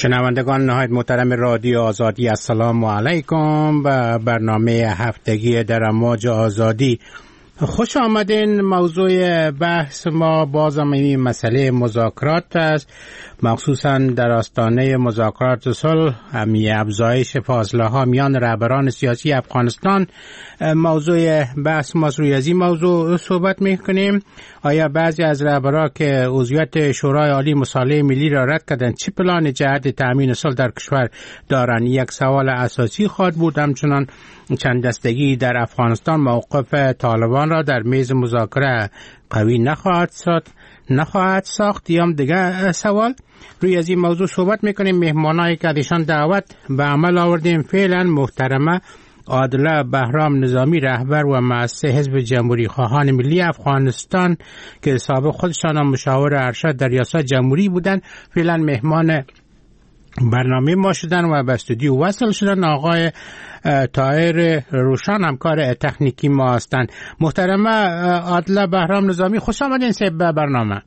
شنوندگان نهایت محترم رادیو آزادی، السلام علیکم و برنامه هفتگی در امواج آزادی خوش آمدین. موضوع بحث ما بازم این مسئله مذاکرات است، مخصوصا در آستانه مذاکرات صلح، افزایش فاصله ها میان رهبران سیاسی افغانستان. موضوع بحث ما روی از این موضوع صحبت میکنیم. آیا بعضی از رهبران که عضویت شورای عالی مصالحه ملی را رد کردند چه پلان جهت تامین صلح در کشور دارند؟ یک سوال اساسی خواهد بود. همچنان چند دستگی در افغانستان موقف طالبان را در میز مذاکره قوی نخواهد ساخت. یا دیگه سوال روی از این موضوع صحبت میکنیم. مهمانایی که ازشان دعوت به عمل آوردیم فعلا محترمه عادله بهرام نظامی، رهبر و مؤسس حزب جمهوری خواهان ملی افغانستان که سابق خودشان مشاور ارشد در ریاست جمهوری بودند، فعلا مهمان برنامه ما شدن و به استودیو وصل شدن. آقای طاهر روشن همکار تکنیکی ما هستند. محترمه عادله بهرام نظامی، خوش آمدین به برنامه.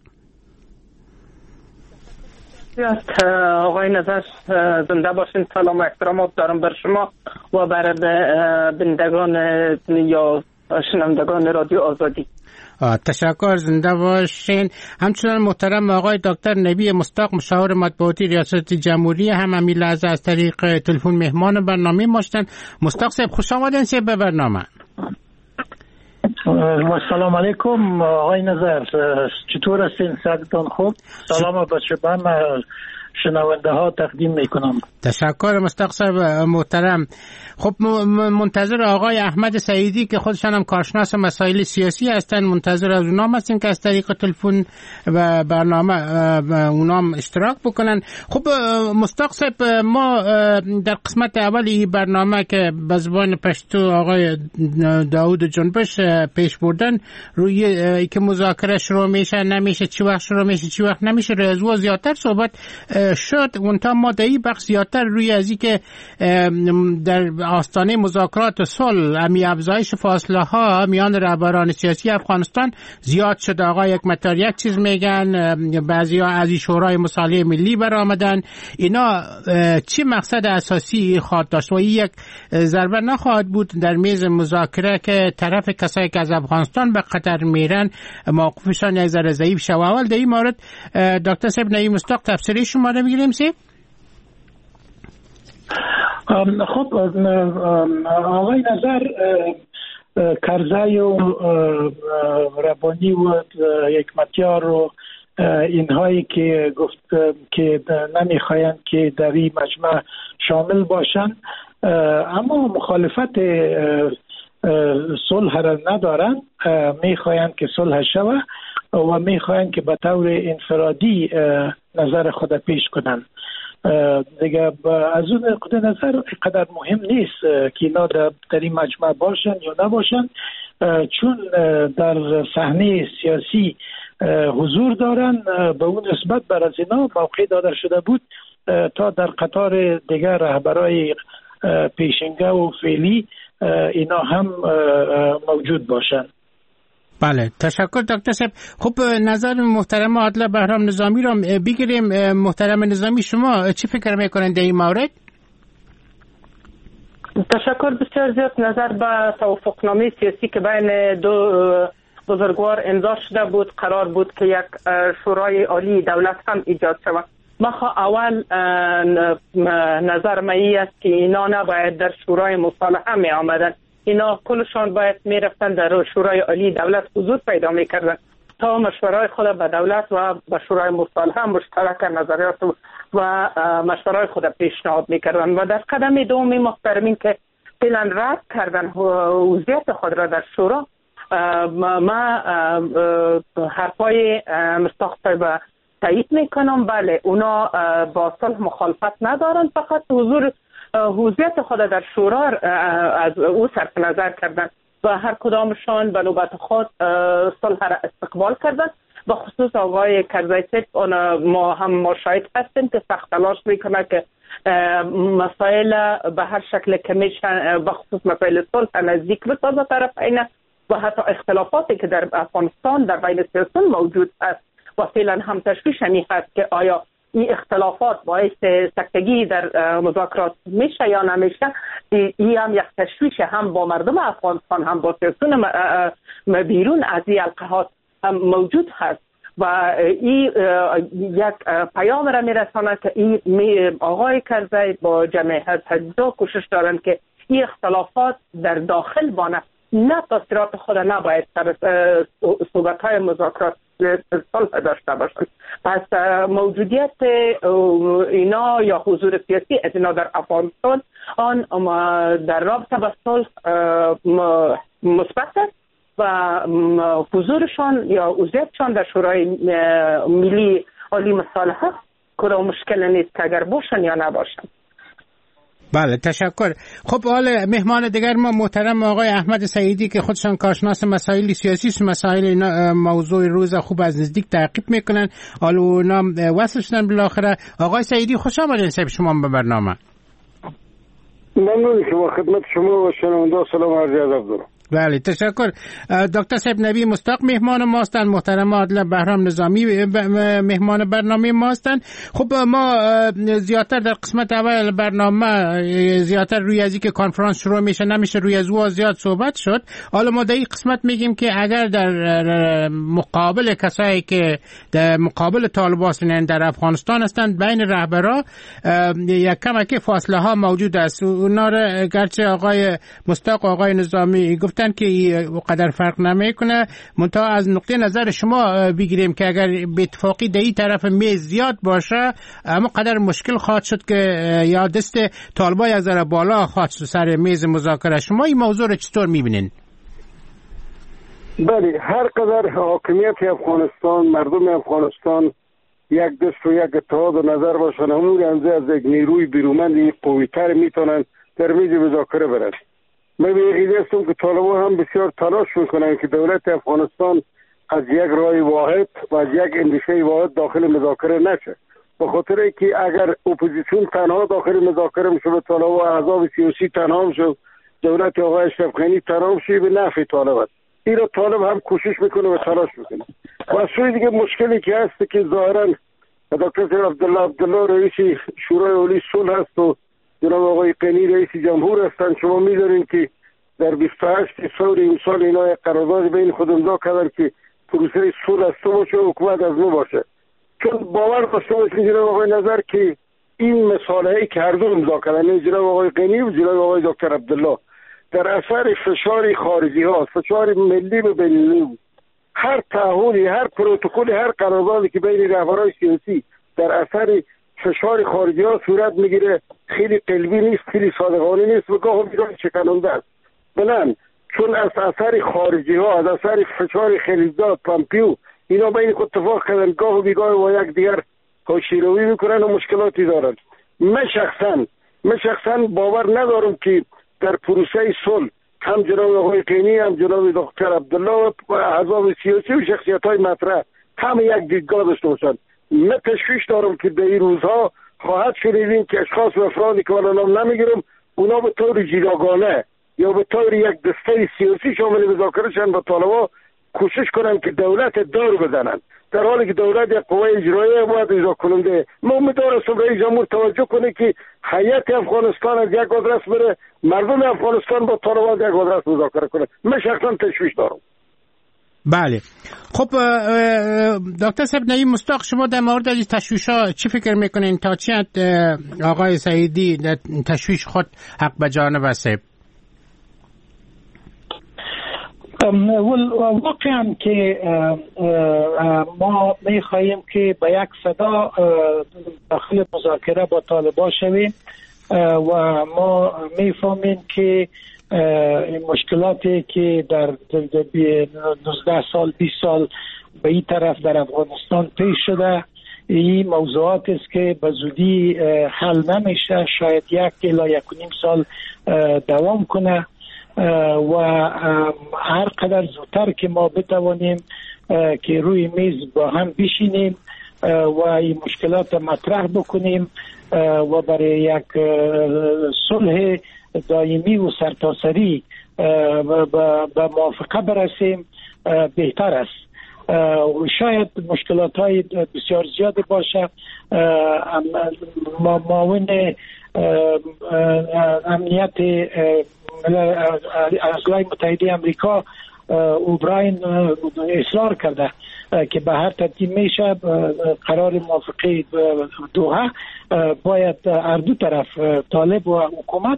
آقای نظر زنده باشین. سلام و احترامات دارم بر شما و بر بندگان یا شنوندگان رادیو آزادی. تشکر، زنده باشین. همچنان محترم آقای دکتر نبی مصداق، مشاور مطبوعاتی ریاست جمهوری، هم همین لحظه از طریق تلفن مهمان برنامه ما شدن. مصداق صاحب خوش آمدین به برنامه. سلام علیکم آقای نظر، چطور هستین؟ صحتتان خوب؟ سلام به شما شنونده ها تقدیم میکنم. تشکر مصداق صاحب محترم. خب منتظر آقای احمد سعیدی که خودشان هم کارشناس مسائل سیاسی هستند، منتظر از اونام هستیم که از طریق تلفن و برنامه اونام اشتراک بکنن. خب مصداق صاحب، ما در قسمت اول این برنامه که به زبان پشتو آقای داود جنبش پیش بردن روی که مذاکره شروع میشه نمیشه، چی وقت شروع میشه چی وقت نمیشه، روی زیادتر صحبت شد. اونتا ما در این بخش زیادتر روی ازی که در آستانه مذاکرات صلح امی افزایش فاصله ها میان رهبران سیاسی افغانستان زیاد شده. آقای حکمتیار یک چیز میگن، بعضیا از شورای مصالحه ملی برآمدن. اینا چی مقصد اساسی خواهد داشت و یک ضربه نخواهد بود در میز مذاکره که طرف کسایی که از افغانستان به قطر میرن موقفشان یک ذره ضعیف شود؟ اول در این مورد دکتر صاحب نعیم مصداق تفسیری شما رو میگیریم. خب آقای نظر، کرزی و ربانی و حکمتیار و اینهایی که گفت که نمیخواین که در این مجمع شامل باشن، اما مخالفت صلح را ندارن، میخواین که صلح شوه و میخواین که به طور انفرادی نظر خود پیش کنن. دیگه از اون نظر قدر مهم نیست که اینا در این مجمع باشن یا نباشن، چون در صحنه سیاسی حضور دارن. به اون نسبت بر از اینا موقع داده شده بود تا در قطار دیگر رهبرای پیشینگه و فعلی اینا هم موجود باشن. بله، تشکر دکتر صاحب. خب نظر محترم عادله بهرام نظامی را بگیریم. محترم نظامی، شما چی فکر میکنن در این مورد؟ تشکر بسیار زیاد. نظر به توافقنامه سیاسی که بین دو بزرگوار امضا شده بود، قرار بود که یک شورای عالی دولت هم ایجاد شود. اول نظر مایی است که اینا نباید در شورای مصالحه می آمدن، اینا کلشان باید می رفتن در شورای عالی دولت حضور پیدا می کردن تا مشورای خود به دولت و به شورای مصالحه مشترک نظریات و مشورای خود پیشنهاد می کردن. و در قدم دوم محترمین که فعلا رد کردن عضویت خود را در شورا، ما حرفای مصداق صاحب تایید میکنم. بله، اونا با صلح مخالفت ندارن، فقط حضوریت خود در شورا از او صرف نظر کردن و هر کدامشان به نوبت خود صلح را استقبال کردن. به خصوص آقای کرزی ما هم شاهد هستیم که سخت تلاش میکنه که مسائل به هر شکل که میشن، به خصوص مسائل صلح نزدیک بسازه طرفین و حتی اختلافاتی که در افغانستان در بین سیاسیون موجود است. و فعلا هم تشویش هست که آیا این اختلافات باعث سکتگی در مذاکرات میشه یا نمیشه، این هم یک تشویش هم با مردم افغانستان هم با سیاسیون بیرون از این القاعات هم موجود هست و این یک پیام را میرساند که این آقای کرزی با جمعیت حزب کوشش دارند که این اختلافات در داخل بانه، نه تاثیرات خود نباید سر صحبت‌های مذاکرات صلح داشته باشند. پس موجودیت اینا یا حضور سیاسی از اینا در افغانستان آن در رابطه با صلح مثبت است و حضورشان یا عضویتشان در شورای ملی عالی مصالحه کدام مشکل نیست که اگر باشن یا نباشن. بله تشکر. خب حالا مهمان دیگر ما محترم آقای احمد سعیدی که خودشان کارشناس مسائل سیاسی مسائل موضوع روز خوب از نزدیک تعقیب میکنن، حالا اونا وصل شدن بالاخره. آقای سعیدی خوش آمدین صاحب شما به برنامه. ممنون شما، خدمت شما و شنونده سلام عرض ادب دارم. بله تشکر. دکتر صاحب نبی مستاق مهمان ما هستند، محترم عادل بهرام نظامی مهمان برنامه ما هستند. خب ما زیادتر در قسمت اول برنامه زیادتر روی از اینکه کنفرانس شروع میشه نمیشه روی از او زیاد صحبت شد. حالا ما در این قسمت میگیم که اگر در مقابل کسایی که در مقابل طالبان هستند در افغانستان هستند بین رهبرا یک کمک فاصله ها موجود است. اونا را گرچه آقای مستاق آقای نظامی گفتن که قدر فرق نمیکنه، منتها از نقطه نظر شما بگیریم که اگر به اتفاقی در این طرف میز زیاد باشه اما قدر مشکل خواهد شد که یا دست طالبان یک ذره بالا خواهد شد سر میز مذاکره. شما این موضوع رو چطور میبینین؟ بله، هر قدر حاکمیت افغانستان، مردم افغانستان یک دست و یک اتحاد و نظر باشن، همون اندازه از یک نیروی بیرومند قوی‌تر میتونن در میز مذاکره برن. من به عقیده هستم که طالبان هم بسیار تلاش میکنن که دولت افغانستان از یک راه واحد و از یک اندیشه واحد داخل مذاکره نشه، به خاطر اینکه اگر اپوزیسیون تنها داخل مذاکره میشه و طالبان احزاب سیاسی تنها میشه، دولت آقای اشرف غنی تنها میشه، به نفع طالب است. این را طالب هم کوشش میکنه و تلاش میکنه. و از سوی دیگه مشکلی که هست که ظاهرا دکتر عبدالله رئیس شورای عالی صلح هست و جناب آقای غنی رئیس جمهور هستند. شما می‌دانید که در 28 سال امسال اینا یک قرارداد بین خود امضا کردن که پروسه صلح از تو باشه و حکومت از ما باشه. چون باور داشته باشید جناب آقای نظر که این مصالحه‌ای که هر دو امضا کردن، جناب آقای غنی و جناب آقای دکتر عبدالله، در اثر فشار خارجی ها، فشار ملی و بین‌المللی، هر تعهدی، هر پروتکلی، هر قراردادی که بین رهبران سیاسی در اثر فشار خارجی ها صورت میگیره، خیلی قلبی نیست، خیلی صادقانه نیست و گاه بیرون شکننده است. بلند چون از اثر خارجی ها، از اثر فشار خلیزداد، پامپیو، اینا بین خود اتفاق کردن، گاه و بیگاه و یک دیگر حاشیه‌روی میکنن و مشکلاتی دارن. من شخصا باور ندارم که در پروسه صلح هم جناب آقای غنی، هم جناب دکتر عبدالله و احزاب سیاسی و شخصیت‌های مطرح هم یک دیدگاه داشته باشند. من تشویش دارم که در این روزها خواهد شنیدین که اشخاص و افرادی که من نام نمیگیرم، اونا به طور جداگانه یا به طور یک دسته سیاسی شامل مذاکره شدن با طالبان کوشش کنن که دولت دار بزنن، در حالی که دولت یک قوه اجراییه باید اجرا کننده. من امیدوارم رئیس جمهور توجه کنه که هیئت افغانستان از یک آدرس بره، مردم افغانستان با طالبان یک آدرس مذاکره کنه. من شخصا تشویش دارم. بله. خب دکتر صاحب نعیم مستاق، شما در مورد این تشویش‌ها چی فکر میکنین؟ تا چی آقای سعیدی در تشویش خود حق به جانب است؟ واقعا که ما میخواهیم که با یک صدا داخل مذاکره با طالبان شویم و ما میفهمیم که مشکلاتی که در 19 سال 20 سال به این طرف در افغانستان پیش شده، این موضوعات است که به زودی حل نمیشه، شاید 1 الی 1.5 سال دوام کنه و هر قدر زودتر که ما بتوانیم که روی میز با هم بشینیم و این مشکلات مطرح بکنیم و برای یک صلح دائمی و سرتاسری به موافقه برسیم بهتر است. شاید مشکلات های بسیار زیادی باشه. معاون امنیت ایالات متحده آمریکا اوبراین اصرار کرده که به هر ترتیب میشه قرار موافقه دوحه باید هر دو طرف طالب و حکومت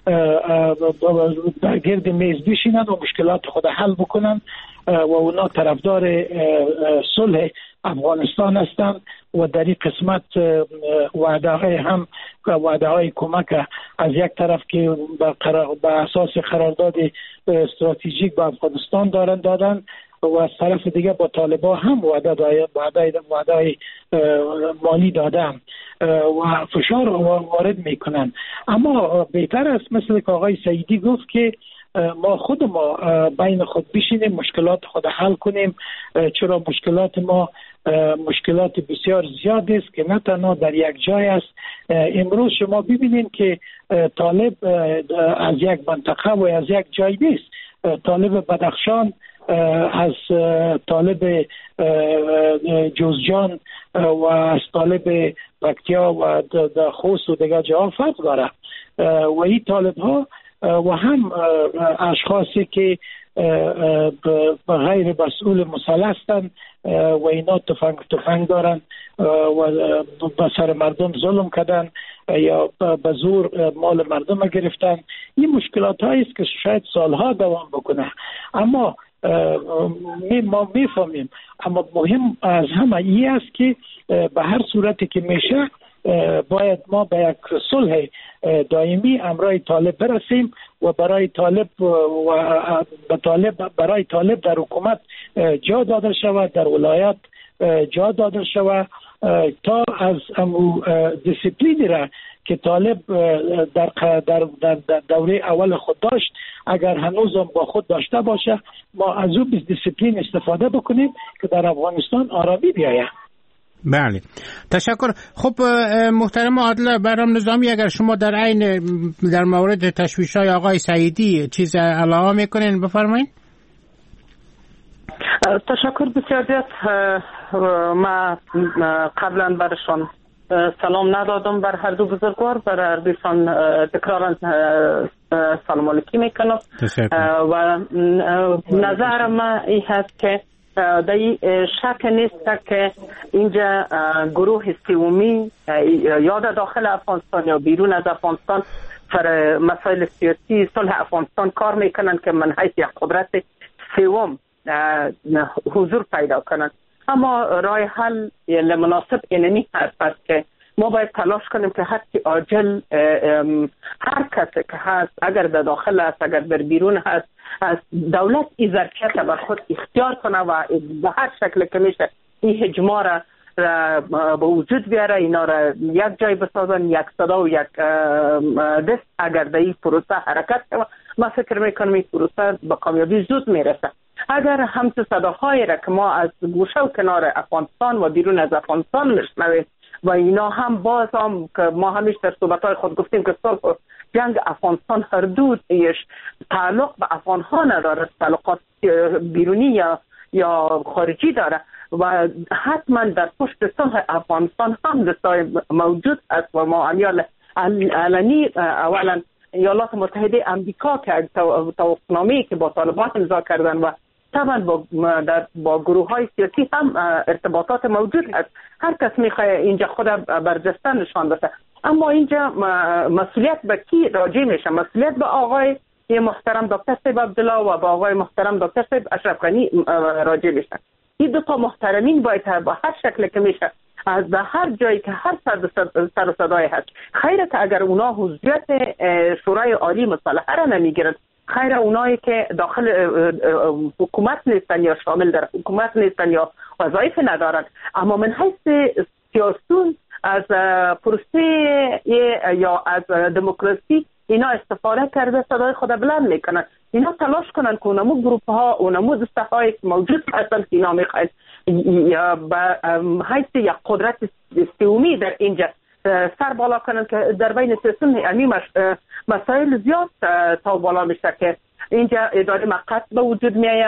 در گرد میز بشینن و مشکلات خود حل بکنن و اونا طرفدار صلح افغانستان هستند و در این قسمت وعده های کمک از یک طرف که به اساس قرارداد استراتژیک با افغانستان دادن و از طرف دیگه با طالبان هم وعده مالی دادن و فشار وارد میکنن. اما بهتر است مثل که آقای سعیدی گفت که ما بین خود بشینیم مشکلات خود حل کنیم، چرا مشکلات ما مشکلات بسیار زیاد است که نه تنها در یک جای است. امروز شما ببینید که طالب از یک منطقه و از یک جای نیست. طالب بدخشان از طالب جوزجان و از طالب پکتیا و خوست و دیگر جاها فرق داره و این طالب ها و هم اشخاصی که غیر مسئول مسلح هستند و اینا تفنگ دارن و به سر مردم ظلم کردن یا به زور مال مردم گرفتن. این مشکلات هایی است که شاید سالها دوام بکنه، اما ما میفهمیم. اما مهم از همه این است که به هر صورتی که میشه باید ما به یک صلح دائمی امرای طالب برسیم و برای طالب در حکومت جا داده شود، در ولایت جا داده شود تا از دیسیپلینی را که طالب در دوره اول خود داشت اگر هنوزم با خود داشته باشه ما از او دیسیپلین استفاده بکنیم که در افغانستان آرامی بیاید. بله، تشکر. خب محترم عادل برام نظامی، اگر شما در مورد تشویش‌های آقای سعیدی چیز علاوه میکنین بفرمایید. تشکر بسیار زیاد. ما قبلا برشان سلام ندادم بر هر دو بزرگوار، بر هر دوشان تکرارا سلام علیکی میکنم و نظر ما این هست که در شک نیست که اینجا گروه سومی یا در داخل افغانستان یا بیرون از افغانستان سر مسائل سیاسی صلح افغانستان کار میکنن که من حیث یک قدرت سوم حضور پیدا کنن. اما راه حل مناسب اینمی هست که ما باید تلاش کنیم که هرچی عاجل هر کسی که هست، اگر در داخل هست اگر در بیرون هست، از دولت این ظرفیت بر خود اختیار کنه و به هر شکل که میشه این هجما را به وجود بیاره، اینا را یک جای بسازن، یک صدا و یک دست. اگر در این پروسه حرکت کنه ما فکر میکنم این پروسه به کامیابی زود میرسه. اگر همچه صداهایی را که ما از گوشه و کنار افغانستان و بیرون از افغانستان میشنویم و اینا هم باز هم که ما همیشه در صحبت‌های خود گفتیم که صلح و جنگ افغانستان هر دو تعلق به افغان ها نداره، تعلقات بیرونی یا خارجی داره و حتما در پشت صلح افغانستان هم دستای موجود است و ما علنی اولا ایالات متحده آمریکا که توافقنامه‌ای که با طالبان امضا کردن و طبعا با گروه های سیاسی هم ارتباطات موجود هست. هر کس میخواد اینجا خود برجسته نشان بده، اما اینجا مسئولیت به کی راجع میشه؟ مسئولیت به آقای محترم دکتر صاحب عبدالله و به آقای محترم دکتر صاحب اشرف غنی راجع میشه. این دو تا محترمین باید به هر شکل که میشه از هر جایی که هر سر و صدای هست، خیره که اگر اونا حضوریت شورای عالی مصالحه را نمیگیرن، خیره اونایی که داخل حکومت نیستن یا شامل در حکومت نیستن یا وظایف ندارن، اما من حیث سیاسون از پروسه یا از دموکراسی اینا استفاده کرده صدای خود بلند میکنن. اینا تلاش کنن که اونمو گروپ ها اونمو دسته های موجود هستن که اینا میخواین یا به حیث یک قدرت سومی در اینجا سر بالا کنن که در بین سیاسون مسائل زیاد تا بالا میشه که اینجا اداره مقصد به وجود میایه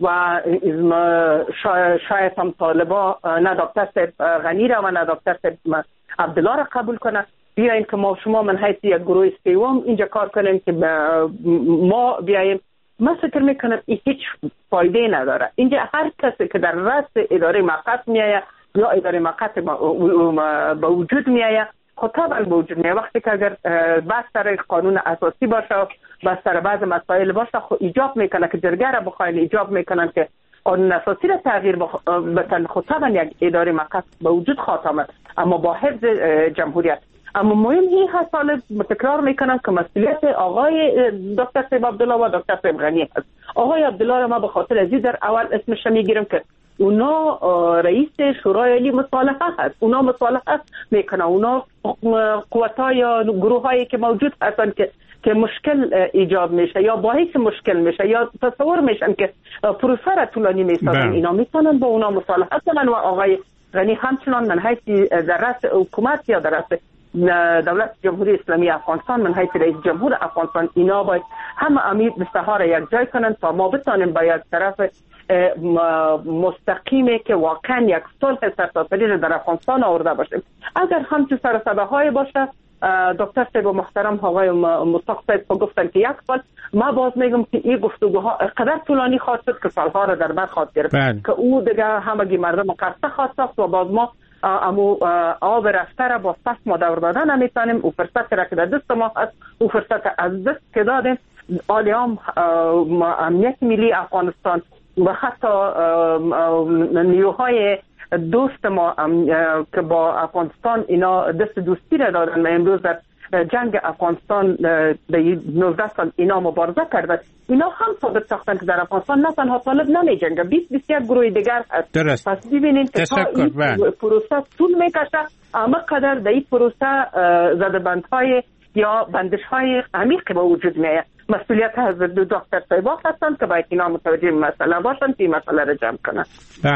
و شاید هم طالبا نه دکتر صاحب غنی را و نه دکتر صاحب عبدالله را قبول کنه، بیاییم که ما شما من حیث یک گروه سوم اینجا کار کنیم که ما بیاییم. من فکر میکنم این هیچ فایده نداره. اینجا هر کسی که در رأس اداره موقت میایه یا اداره موقت به وجود میایه، خب طبعا به وجود میایه وقتی که اگر بحث سر قانون اساسی باشه، بحث سر بعض مسائل باشه، خب ایجاب میکنه که جرگه را بخواین، ایجاب میکنن که قانون اساسی را تغییر بتن. خب طبعا یک اداره موقت به وجود خواهد آمد، اما با حفظ جمهوریت. اما مهم این هست، حالا تکرار میکنم که مسئولیت آقای دکتر صاحب عبدالله و دکتر صاحب غنی هست. آقای عبدالله را ما به خاطر ازی در اول اسمش میگیرم که اونا رئیس شورای عالی مصالحه هست، اونا مصالحه میکنه، اونا قوت‌ها یا گروه‌هایی که موجود هستن که مشکل ایجاد میشه یا باعث مشکل میشه یا تصور میشن که پروسه را طولانی میسازن، اینا میتونن با اونا مصالحه کنن. و آقای غنی همچنان من حیث در رأس حکومت یا در رأس دولت جمهوری اسلامی افغانستان، من حیث رئیس جمهور افغانستان، اینا باید همه امید بستها را یک جای کنن تا ما بتانیم با یک طرف مستقیمی که واقعا یک صلح سرتاسری را در افغانستان آورده باشیم. اگر همچون سر صداهای باشه، دکتر صاحب محترم آقای مصطفی صاحب گفتن که یک سال، ما باز میگم که این گفتگوها قدر طولانی خواهد شد که سالها را در بر خواهد گرفت که او دیگه همگی مردم قصه خواهد ساخت و باز ما امو آب رفته را با فصل ما دور دادن نمیتونیم. او فرصت را که در دست ما هست، او فرصت از دست که دادیم. آلیام امنیت ملی افغانستان و حتی نیروهای دوست ما که با افغانستان اینا دست دوستی را دادن و امروز در جنگ افغانستان در 19 سال اینا مبارزه کردن، اینا هم ثابت ساختن که در افغانستان نه تنها طالب نمی جنگه، 20-21 گروه دیگر هست. درست. پس ببینید که تا این پروسه طول میکشه، اما قدر در این پروسه زدبندهای یا بندشهای عمیق به وجود میاد. مسئولیت از دو دکتر صاحب هستند که باید اینا متوجه مسئله باشن که این مسئله را جمع کنن.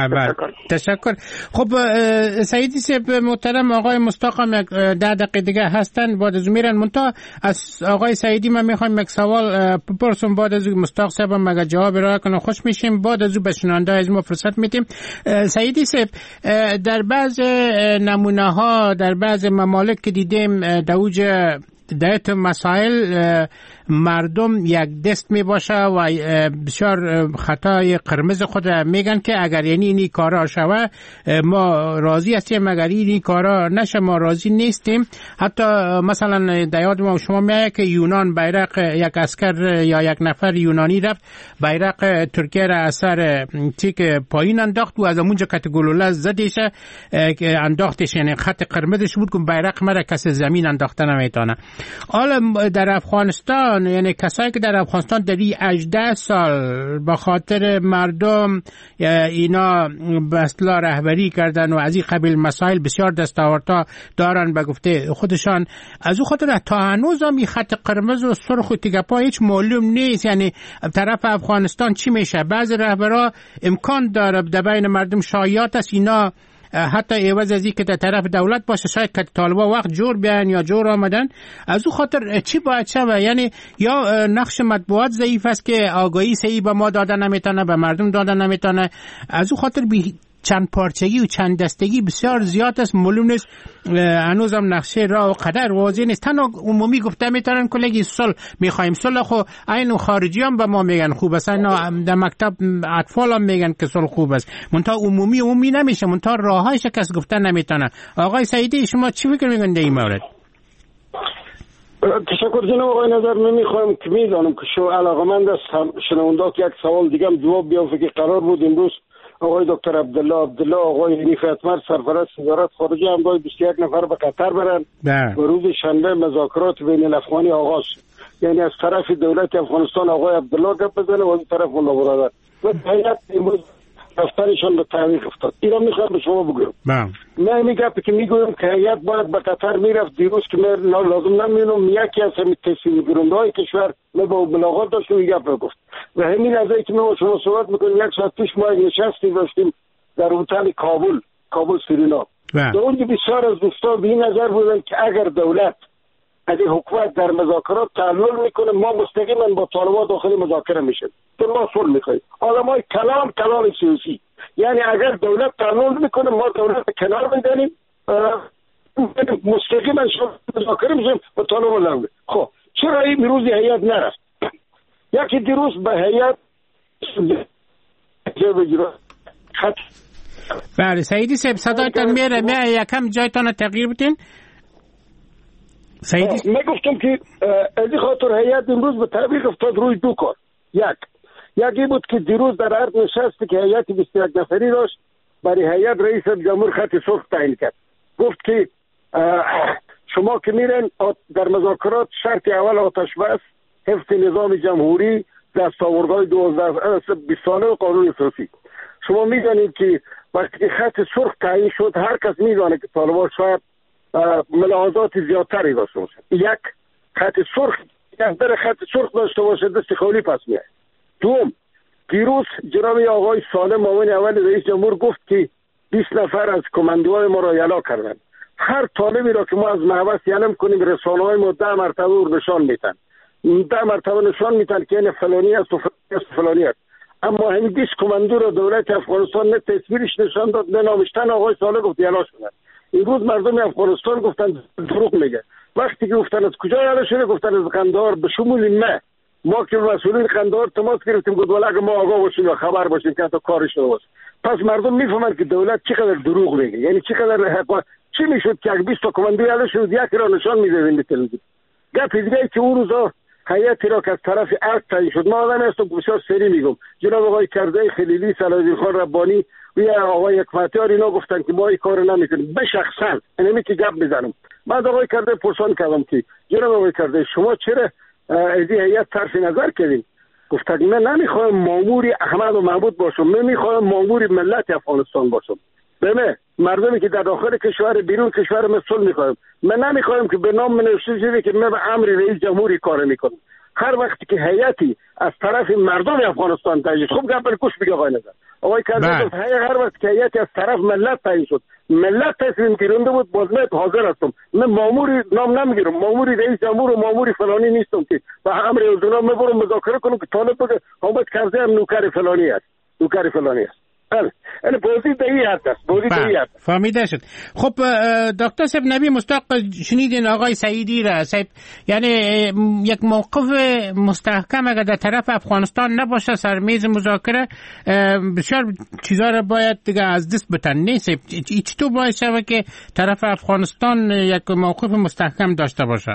تشکر. خب سیدی صاحب محترم، آقای مصطفی هم 10 دقیقه دیگه هستن، بعد از میرن. منتها از آقای سیدی من میخوایم یک سوال بپرسم، بعد از مصطفی صاحب هم اگه جواب ارائه کنه خوش میشیم، بعد از به شنونده از ما فرصت میدیم. سیدی صاحب، در بعض نمونه ها در بعض ممالک که دیدیم دوج دایت مسائل مردم یک دست می باشه و بسیار خطای قرمز خود میگن که اگر یعنی اینی کارا شوه ما راضی هستیم، اگر اینی کارا نشه ما راضی نیستیم. حتی مثلا در یاد ما شما میاد که یونان بیرق یک اسکر یا یک نفر یونانی رفت بیرق ترکیه را اثر تیک پایین انداخت و از اونجا که گلوله زدیش که انداختش، یعنی خط قرمزش بود که بیرق مرا کسی زمین انداخته نمیتونه. حالا در افغانستان، یعنی کسایی که در افغانستان در 18 سال به خاطر مردم اینا به اصطلاح رهبری کردن و از این قبیل مسائل بسیار دستاوردها دارن، به گفته خودشان از او خاطر تا هنوز هم این خط قرمز و سرخ و تیکپا هیچ معلوم نیست. یعنی طرف افغانستان چی میشه؟ بعضی رهبرها امکان داره در بین مردم شایعات است اینا حتی عوض از اینکه در طرف دولت باشه شاید که طالبا وقت جور بیان یا جور آمدن. از او خاطر چی باید شوه؟ یعنی یا نقش مطبوعات ضعیف است که آگاهی صحیح به ما دادن نمیتونه، به مردم دادن نمیتونه. از او خاطر چند پارچگی و چند دستگی بسیار زیاد است، معلوم نیست هنوزم نقشه را و قدر واضح نیست. تنها عمومی گفته میتونن کلگی صلح میخوایم، صلح خو این خارجی هم به ما میگن خوب است، در مکتب اطفال هم میگن که صلح خوب است، منتها عمومی نمیشه، منتها راهایش کس گفته نمیتونه. آقای سعیدی شما چی فکر میکنید در این مورد؟ تشکر جناب آقای نظر. نمیخوایم که میدانم که شو علاقمند است شنونده که یک سوال دیگه هم جواب بیافته که قرار بود امروز آقای دکتر عبدالله آقای حنیف اتمر سرپرست وزارت خارجه هم باید 21 نفر به قطر برن و روز شنبه مذاکرات بین الافغانی آغاز، یعنی از طرف دولت افغانستان آقای عبدالله گپ بزنه و از طرف ملا برادر و هیئت امروز رفتنشان به تعویق افتاد. اینا میخوام به شما بگم. من میگم که میگویم که هیئت باید به قطر میرفت. دیروز که من لازم نمیدونم یکی از همین تصمیم گیرنده‌های کشور ما با ملاقات داشت و گپ گفت و همین از اینکه ما شما صحبت میکنیم یک ساعت پیش ما نشستی داشتیم در هتل کابل سرینا و اونجا بسیار از دوستان به این نظر بودن که اگر دولت از این حکومت در مذاکرات تعلل میکنه، ما مستقیما با طالبان داخل مذاکره میشیم که ما صلح میخوایم. آدمای کلام سیاسی، یعنی اگر دولت تعلل میکنه ما دولت کنار میدنیم، مستقیما مذاکره میشیم با طالبان. خب چرا این روزی هیئت نرفت؟ یکی دیروز به هیئت بله سعیدی صاحب صدایتان میره، یکم جایتان تغییر بدین. سعیدی من گفتم که از این خاطر هیئت امروز به تعویق افتاد روی دو کار. یکی بود که دیروز در عرض نشستی که هیئت 21 نفری داشت، برای هیئت رئیس جمهور خط سرخ تعیین کرد. گفت که شما که میرن در مذاکرات شرط اول آتش بس، حفظ نظام جمهوری، دستاوردهای 20 ساله و قانون اساسی. شما میدانید که وقتی که خط سرخ تعیین شد هر کس میدانه که طالبان شاید ملاحظات زیادتری داشته باشه. یک خط سرخ، در خط سرخ داشته باشه دست خالی پس میاد. دوم، دیروز جناب آقای سالم معاون اول رئیس جمهور گفت که 20 نفر از کماندوهای ما را یلا کردن. هر طالبی را که ما از محبس یلم کنیم رسانه‌های ما 10 مرتبه نشان میتن، 10 مرتبه نشان میتن که این فلانی است و فلانی است. اما همین 20 کماندو را دولت افغانستان نه تصویرش نشان داد نه نامشتن آقای سالم گفت یلا شدن. امروز مردم افغانستان گفتن دروغ میگه. وقتی که گفتن از کجا یلا شده، گفتن از قندهار، به شمول ما که مسئولین قندهار تماس گرفتیم گفت ولی اگه ما آگاه باشیم یا خبر باشیم که حتی کارش نباشه. پس مردم میفهمن که دولت چقدر دروغ میگه، یعنی چقدر چی میشد که 20 تا کماندو یلا شد یک را نشان میدادن به تلویزیون. گپ دیگه که اون روزا هیئتی را که از طرف ارگ تعیین شد، ما آدم هستم بسیار سری میگم، جناب آقای کرزی خلیلی، صلاح‌الدین خان ربانی و آقای حکمتیار اینا گفتن که ما این کار نمیکنیم. به شخصا اینمی که گپ میزنم، من آقای کرزی پرسان کردم که جناب آقای کرزی شما چرا از این هیئت صرف نظر کردین؟ گفتن من نمیخوایم ماموری احمد و محمود باشم، من میخوایم ماموری ملت افغانستان باشم. بله مردمی که در داخل کشور بیرون کشور مسئول میخوایم. من نمیخوایم که به نام منوشته شده که من به امر رئیس جمهوری کار میکنم. هر وقتی که هیئتی از طرف مردم افغانستان تعیین شد، خب گپ کوش بگه آقای نظر آقای کرزی، هر وقت که هیئتی از طرف ملت تعیین شد، ملت تصمیم گیرنده بود، باز من حاضر هستم. من ماموری نام نمیگیرم، ماموری رئیس جمهور و ماموری فلانی نیستم که به امر اونا میبرم مذاکره کنم که طالب بگه حامد کرزی هم نوکر فلانی است، نوکر فلانی است. بله بازی به این حد است، بازی به این حد. فهمیده شد. خب دکتر صاحب نبی مستاق شنیدین آقای سعیدی را صاحب، یعنی یک موقف مستحکم اگر در طرف افغانستان نباشه سر میز مذاکره بسیار چیزا را باید دیگه از دست بتن. نیست چطور باید شود که طرف افغانستان یک موقف مستحکم داشته باشه؟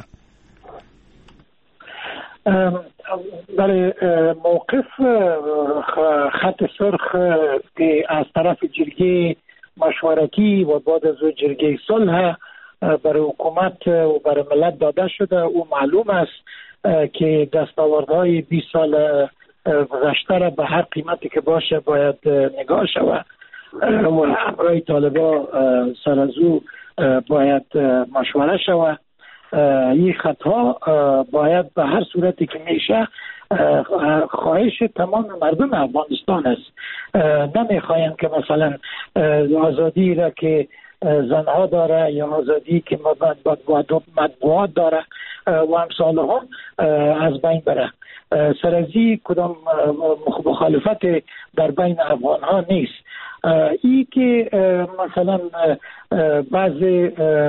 برای موقف خط سرخ که از طرف جرگه مشورتی و بعد از جرگه صلح برای حکومت و برای ملت داده شده، او معلوم است که دستاوردهای 20 سال گذشته را به هر قیمتی که باشه باید نگاه شود و امرای طالبا سر از او باید مشوره شود. این خطا باید به هر صورتی که میشه خواهش تمام مردم افغانستان است. نمیخوایم که مثلا آزادی را که زنها داره یا آزادی که مطبوعات داره و امثال هم از بین بره. سرازی کدام مخالفت در بین افغان ها نیست. ای که مثلا بعضی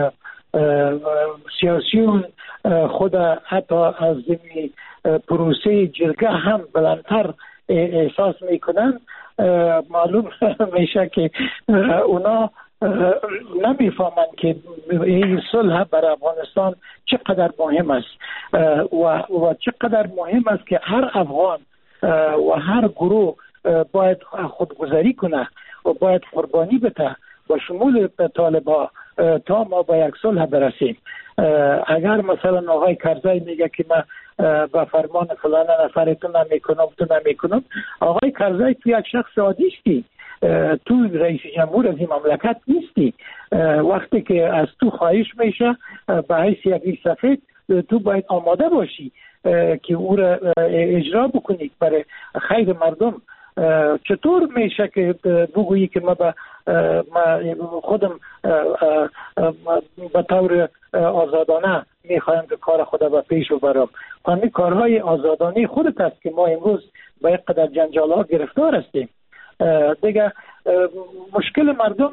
سیاسیون خود حتی از زمین پروسه جرگه هم بلندتر احساس میکنن، معلوم میشه که اونا نمیفهمن که این صلح برای افغانستان چقدر مهم است و چقدر مهم است که هر افغان و هر گروه باید خودگذری کنه و باید قربانی بده با شمول طالبا تا ما به یک صلح برسیم. اگر مثلا آقای کرزی میگه که من با فرمان فلان نفر تو نمیکنم، آقای کرزی تو یک شخص عادی استی، تو رئیس جمهور از این مملکت نیستی. وقتی که از تو خواهش میشه به حیث یک سفید، تو باید آماده باشی که او را اجرا بکنی برای خیر مردم. چطور میشه که بگویی که ما خودم به طور آزادانه میخوایم که کار خود به پیش ببرم. همین کارهای آزادانه خودت است که ما امروز با یک قدر جنجال ها گرفتار هستیم. دیگه مشکل مردم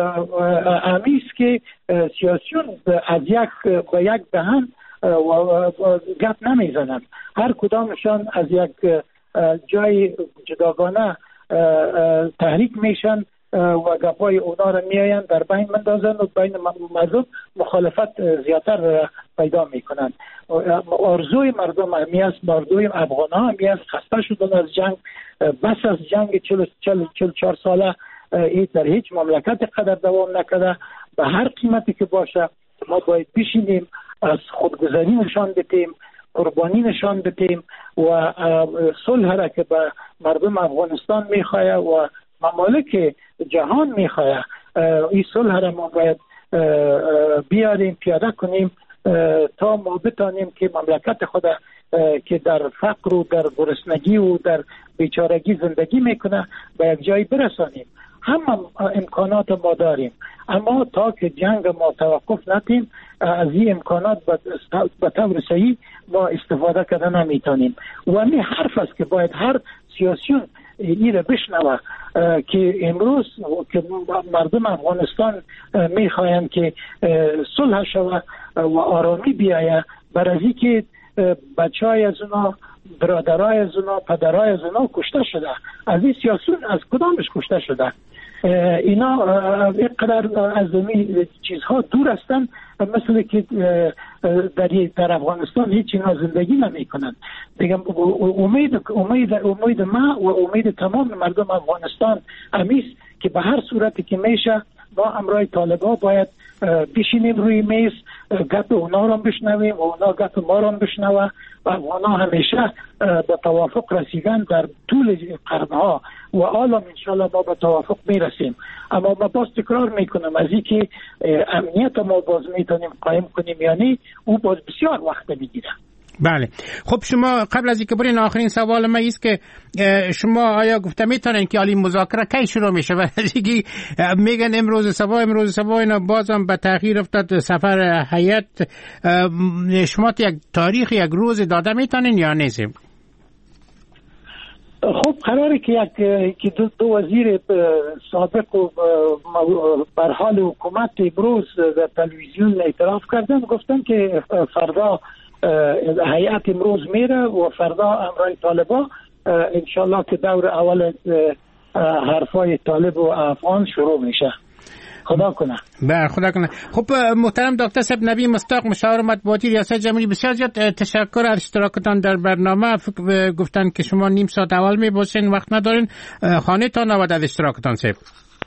امیست که سیاسیون از یک دهن گپ نمیزنن. هر کدامشان از یک جای جداگانه تحریک میشن و گپای اونا را میاین در بین مندازن و بین مردم مخالفت زیادتر پیدا میکنن. آرزوی مردم همی است، آرزوی افغان ها همی است، خسته شدن از جنگ، بس از جنگ 44 ساله در هیچ مملکت قدر دوام نکرده. به هر قیمتی که باشه ما باید بشینیم، از خودگذری نشان بدیم، قربانی نشان بدیم و صلح را که به مردم افغانستان میخواه و ممالک جهان میخواه، این صلح را ما باید بیاریم، پیاده کنیم تا ما بتانیم که مملکت خود که در فقر و در گرسنگی و در بیچارگی زندگی میکنه به یک جایی برسانیم. همه امکانات ما داریم، اما تا که جنگ ما توقف ندیم از این امکانات به طور صحیح ما استفاده کرده نمیتونیم. و همین حرف است که باید هر سیاسیون ایره بشنوه که امروز که مردم افغانستان میخواین که صلح شوه و آرامی بیایه، برای که بچهای از اونا، برادرای از اونا، پدرای از اونا کشته شده. از این سیاسیون از کدامش کشته شده؟ اینا اینقدر از این چیزها دور هستن مثل که در افغانستان هیچ اینا زندگی نمی کنند. دیگه امید ما و امید تمام مردم افغانستان همیست که به هر صورتی که میشه ما امرای طالبا باید بشینیم روی میز، گپ اونا رو بشنویم و اونا گپ ما رو بشنوه و اونا همیشه به توافق رسیدن در طول قرنها و حالا انشالله ما به توافق میرسیم. اما ما باز تکرار میکنم از اینکه امنیت ما باز میتونیم قایم کنیم یعنی او باز بسیار وقت میگیره. بله. خب شما قبل از اینکه برین آخرین سوال من است که شما آیا گفته میتونین که علی مذاکره کی شروع میشه؟ ولی میگن امروز صبح اینا بازم به تاخیر افتاد سفر هیئت. شما یک تاریخ یک روز داده میتونین یا نیست؟ خب قراره که دو وزیر سابق و بر حال حکومت امروز در تلویزیون اعتراف کردن، گفتن که فردا هیئت امروز میره و فردا امرای طالبا انشالله که دور اول حرفای طالب و افغان شروع میشه. خدا کنه. بله خدا کنه. خب محترم دکتر صاحب نبی مصداق مشاور مطبوعاتی ریاست جمهوری، بسیار زیاد تشکر از اشتراکتان در برنامه. گفتن که شما نیم ساعت اول می باشین، وقت ندارین. خانه تان نود از اشتراکتان صاحب.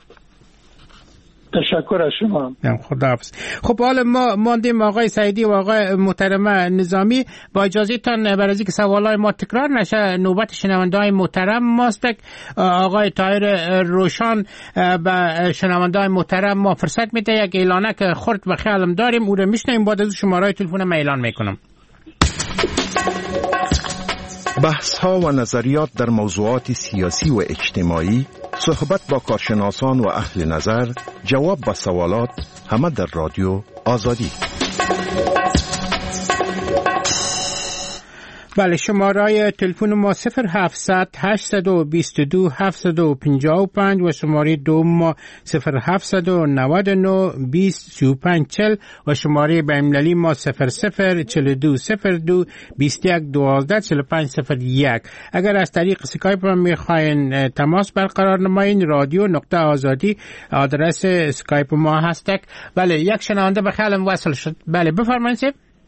تشکر از شما. خداحافظ. خب حالا ما ماندیم آقای سعیدی و آقای محترم نظامی. با اجازه تان برای اینکه سوالای ما تکرار نشه نوبت شنونده‌های محترم ماست. آقای طاهر روشان به شنونده‌های محترم ما فرصت میده یک اعلانه که خرد به خیالم داریم او رو میشنویم، بعد از شماره تلفن اعلان میکنم. بحث ها و نظریات در موضوعات سیاسی و اجتماعی، صحبت با کارشناسان و اهل نظر، جواب به سوالات، همه در رادیو آزادی. بله شماره تلفن ما 0700 822 755 و شماره دوم ما 0799 20 35 40 و شماره بین‌المللی ما 0042 02 21 12 45 01. اگر از طریق اسکایپ هم میخواین تماس برقرار نمایین رادیو.آزادی آدرس اسکایپ ما هستک. بله یک شنونده به خیالم وصل شد. بله بفرمایید.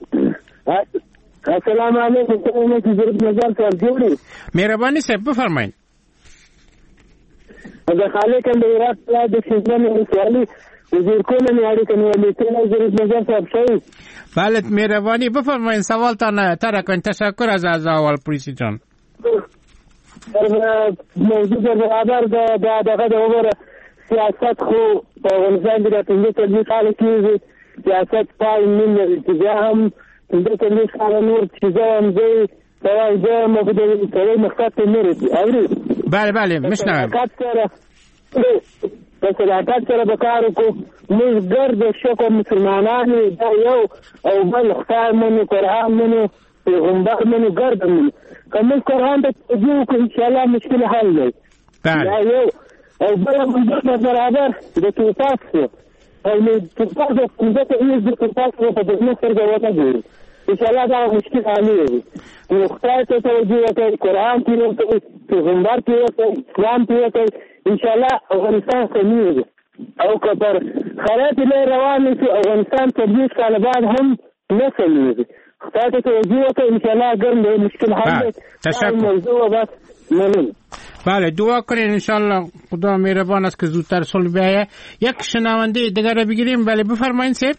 السلام علیکم. تمام تجربه نظر سر جوړي مهرباني صاحب بفرمایئ. د خالق د عراق د سیستم انساني وزیر کول نه اړیکه نیولې تجربه نظر صاحب شي. بله مهرباني بفرمایئ سوالتان طرح کن. تشکر از اول پریسی جان. موضوع د برابر د وګوره سیاست خو په افغانستان کې د 15 کال کې سیاست پای نه اتجاه هم د کلی قانون چیزام زی توجه مبدل کلی مقصد نمیرسی. بله میشنوم. مثلا کار کو موږ ګرد شکو مسلمانان دا یو او بل خدای منو قرآن منو پیغمبر منو ګرد منو که موږ قرآن ته توجه وکړو انشاءالله مشکل حل دی دا یو او بله منځ برابر د توپاک شو او توپاک د ځمکه ایز د توپاک په دغه سترګه ونه ګورو انشاءالله دا مشکل حلېږي نو خدای ته توجه وکړئ قرآن پرې وکړئ پیغمبر پرې وکړئ اسلام پرې وکړئ انشاءالله افغانستان سمیږي او که پر خراب لار روان شي افغانستان 40 کاله بعد هم نه سمیږي خدای ته توجه وکړئ انشاءالله ګرم مشکل حل دی تشکر موضوع بس ممنون بله دعا کنین انشالله خدا مهربان است که زودتر صلح بیاید. یک شنونده دیگر رو بگیریم. بله بفرمایید سید.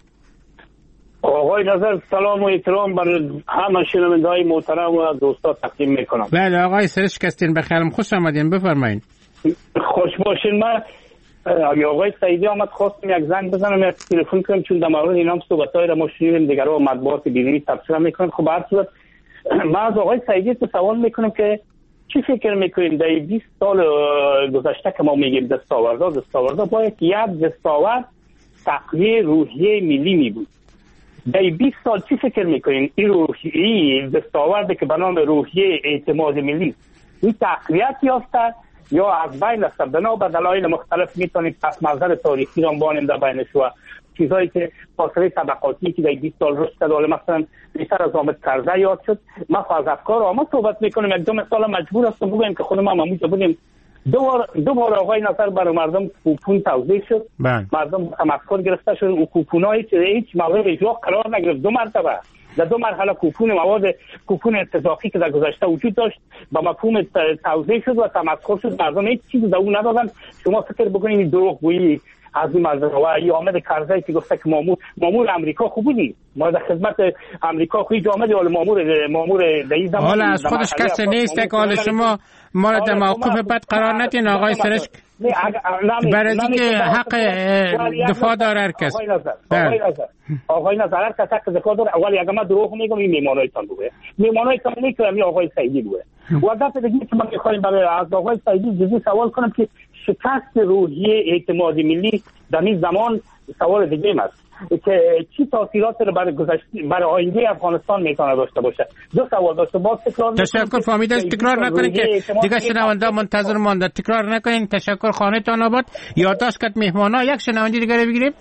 آقای نظر سلام و احترام بر همه شنونده‌های محترم و دوستا تقدیم میکنم. بله آقای سرشک هستین بخیرم خوش آمدین بفرمایید. خوش باشین. من آقای سعیدی آمد خواستم یک زنگ بزنم یک تلفن کنم چون در مورد اینا هم صحبت‌های را ما شنیدیم دیگر و مطبوعات بیرونی تبصره میکنن. خب هر صورت من از آقای سعیدی تو سوال میکنم که چی فکر میکنیم در 20 سال گذشته که ما میگیم دستاوردها باید یک دستاورد تقویه روحیه ملی می بود. در 20 سال چی فکر میکنیم این دستاورد که به نام روحیه اعتماد ملی این تقویت یافته یا از بین است؟ بنا به دلایل مختلف میتونیم پس منظر تاریخی را بانیم در بینش و چیزایی که فاصله طبقاتی که در 20 سال رشد کرده مثلا بیشتر از حامد کرزی یاد شد. ما از افکار آمد صحبت میکنیم. یک دو مثال مجبور هستم بگویم که خودم هم همونجا بودیم دو بار آقای نصر برای مردم کوپون توزیع شد. مردم تمکن گرفته شد و کوپونایی که هیچ موارد اجرا قرار نگرفت. 2 مرتبه در 2 مرحله کوپون اتفاقی که در گذشته وجود داشت با مفهوم توزیع شد و تمکن شد. مردم هیچ چیزی در اون ندادن. شما فکر بکنید دروغگویی از این منظر و حامد کرزی که گفته که مامور امریکا خوب بودی ما در خدمت امریکا خوی جامعه ولی مامور در این زمان حالا از خودش کسی نیست که حالا شما ما را در موقف بد قرار ندین آقای سرشک برای اینکه حق دفاع داره هر کس. آقای نظر هر کس حق دفاع داره. اول اگه من دروغ میگم این میمانایتان بگه میمانایتان میکنم یا آقای سعیدی بگه و دفعه دیگه که من میخوایم برای از آقای سعیدی جدی سوال کنم که شکست روحیه اعتماد ملی در این زمان سوال دیگه است که چی تاثیرات رو برای آینده افغانستان میتونه داشته باشه. 2 سوال داشته باز تکرار تشکر فهمیدش تکرار نکنین که دیگه شنونده منتظر مانده. تکرار نکنین. تشکر. خانه تان آباد. یادداشت کرد مهمانا. یک شنونده دیگه رو بگیریم.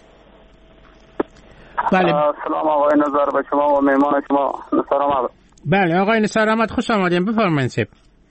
بله سلام آقای نظر به شما و مهمان شما نصر احمد. بله آقای نصر احمد خوش آمدین بفرمایید سید.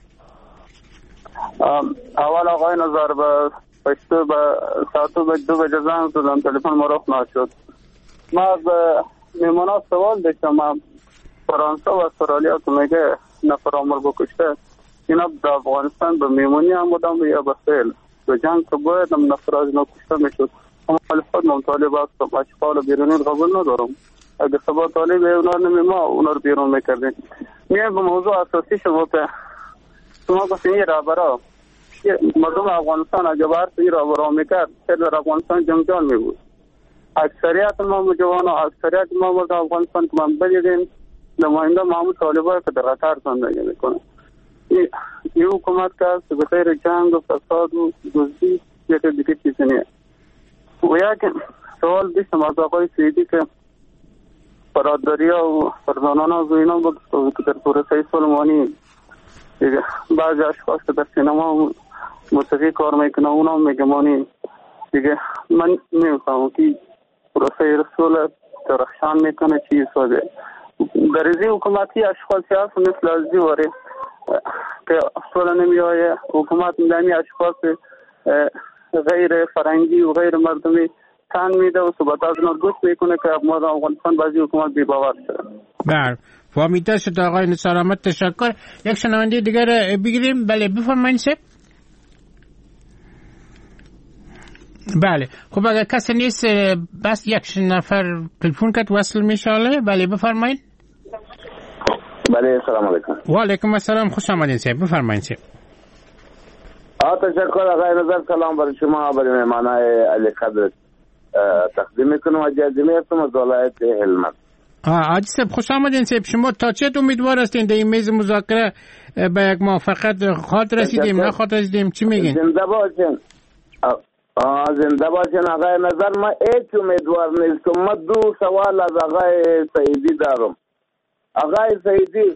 اول آقای نظر به پشتو به ساعتو به 2 بجه زنگ زدم تلفن مرخ نشد. ما از میمونا سوال داشتم. فرانسه و استرالیا که میگه نفر عمر بکشته اینا در افغانستان به میمونی هم بودم یا به فعل به جنگ که باید هم نفر از اینا کشته میشد. اما خود مطالب هستم اشغال بیرونی قبول ندارم. اگه سبا طالب اونا نمیما اونا رو بیرون میکردیم. میگه به موضوع اساسی شما که شما گفتین این رهبرا مردم افغانستان اگه برد این رهبرا میکرد در افغانستان جنگجان میبود. اکثریت ما جوان و اکثریت ما مرد افغانستان که من بدیدیم نماینده محمود طالبای که در قطر زندگی میکنه. این حکومت که است به خیر جنگ و فساد و دزدی یک دیگه چیزی نیست. و یک سوال داشتم از آقای سعیدی که برادریا و فرزانان و اینا بود که در پروسه سلیمانی دیگه بعضی اشخاص که در سینما و موسیقی کار میکنه اونا میگمانی دیگه من نمیفهمم که پروسه رسول درخشان میکنه چیز شده. در ازی حکومتی اشخاصی هست مثل ازی واره که اصلا نمیآیه حکومت میدنی اشخاص غیر فرنگی و غیر مردمی تن میده و صحبت از اینا گوش میکنه که ما در افغانستان بعضی حکومت بی باور شده. بله فهمیده شد آقای نصر احمد تشکر. یک شنونده دیگر بگیریم. بله بفرمایید. بله خب اگر کسی نیست بس یک نفر تلفن کرد وصل میشه. بله بفرمایید. بله سلام علیکم. و علیکم السلام خوش آمدین سید بفرمایید. تشکر آقای نظر. سلام برای شما برای مهمانای علی قدر تقدیم میکنم. اجازه میفتم از ولایت هلمند. حاجی صاحب خوش آمدین صاحب. شما تا چه امیدوار هستین در این میز مذاکره به یک موافقت خواهد رسیدیم نخواهد رسیدیم چی میگین؟ زنده باشین. زنده باشین آقای نظر. من هیچ امیدوار نیستم. من دو سوال از آقای سعیدی دارم. آقای سعیدی،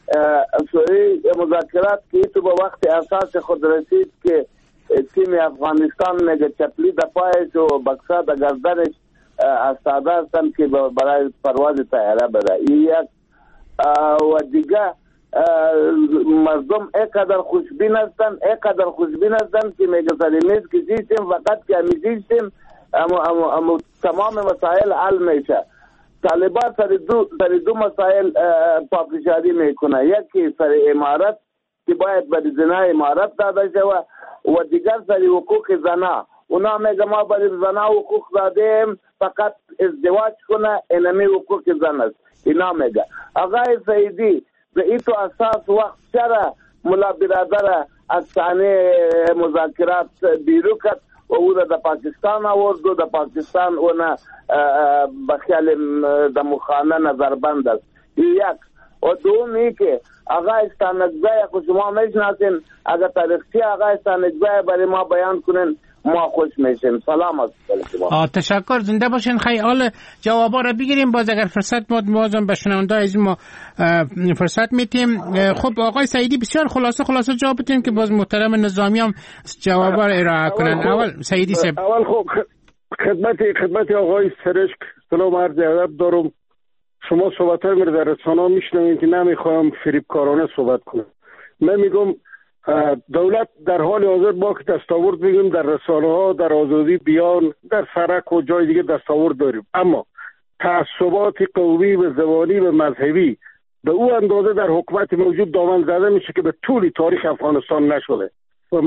سوی مذاکرات که تو به وقت اساس خود رسید که تیم افغانستان میگه چپلی در پایش و بکسا در گردنش استاده هستن که برای پرواز طیاره بره. یک و دیگه مردم اینقدر خوشبین هستن که میگه سر میز کشیدیم فقط که میشیم تمام مسائل حل میشه. طالبان سر دو مسائل پافشاری میکنه. یکی سر امارت که باید به زنا امارت داده شوه و دیگر سر حقوق زنا. اونا میگه ما برای زنا حقوق دادیم فقط ازدواج کنه اینمی حقوق زن است. اینا میگه. آقای سعیدی به این تو اساس وقت چرا ملا برادر از صحنه مذاکرات بیرون کرد و او در پاکستان آورد و در پاکستان اونا بخیال در مخانه نظربند است. یک و دومی که آقای استانکزی که شما میشناسین اگر تاریخچه آقای استانکزی برای ما بیان کنین ما خوش میشیم. سلام است شما. تشکر، زنده باشین. خیلی حال جوابا رو بگیریم. باز اگر فرصت بازم به شنونده از ما فرصت میتیم. خب آقای سعیدی بسیار خلاصه جواب بدین که باز محترم نظامی هم جوابا رو ارائه کنن. اول سعیدی صاحب. اول خب خدمت آقای سرشک سلام عرض ادب دارم. شما صحبت‌های من در رسانه‌ها میشنوید که نمیخوام فریبکارانه صحبت کنم. من میگم دولت در حال حاضر با که دستاورد میگیم در رسانه‌ها، در آزادی بیان، در سرک و جای دیگه دستاورد داریم، اما تعصبات قومی و زبانی و مذهبی به او اندازه در حکومت موجود دامن زده میشه که به طول تاریخ افغانستان نشده و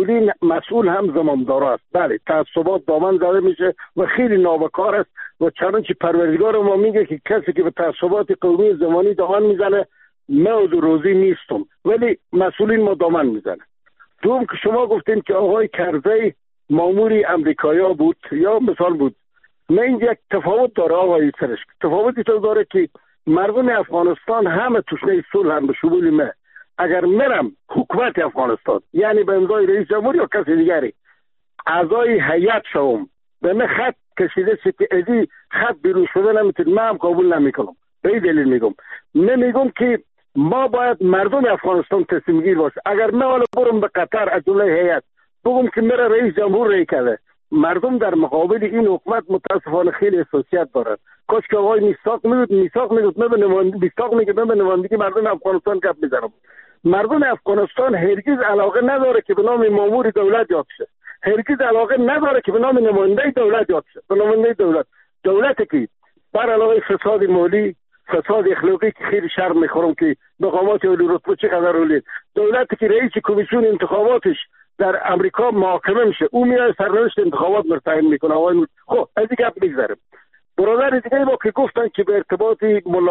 مسئول هم زمامدار است. بله، تعصبات دامن زده میشه و خیلی نابکار است و چنانچه پروردگار ما میگه که کسی که به تعصبات قومی و زمانی دامن میزنه موعود روزی نیستم، ولی مسئولین ما دامن میزنه. دوم که شما گفتین که آقای کرزی ماموری امریکایا بود یا مثال بود، نه این یک تفاوت داره آقای سرشک. تفاوتی تو داره که مردم افغانستان همه تشنه صلح هم به شمول من. اگر منم حکومت افغانستان یعنی به امضای رئیس جمهور یا کسی دیگری اعضای هیئت شوم به من خط کشیده شد که ادی خط بیرون شده نمیتونم، من هم قبول نمیکنم. به این دلیل میگم نمیگم که ما باید مردم افغانستان تصمیم گیر باشه. اگر من حالا برم به قطر از جمله هیئت بگم که میره رئیس جمهور رای کرده، مردم در مقابل این حکومت متاسفانه خیلی حساسیت دارن. کاش که آقای میثاق میگفت من به نمایندگی مردم افغانستان گپ میزنم. مردم افغانستان هرگز علاقه نداره که به نام مامور دولت یاد شه، هرگز علاقه نداره که به نام نماینده دولت یاد شه. به نماینده دولتی که بر علاوه فساد مالی، فساد اخلاقی که خیلی شرم میخورم که مقامات عالی رتبه چقدر رولید، دولتی که رئیس کمیسیون انتخاباتش در امریکا محاکمه میشه، او میاد سرنوشت انتخابات تعیین میکنه. خب از این گپ میگذرم. برادر دیگه با که گفتن که به ارتباط ملا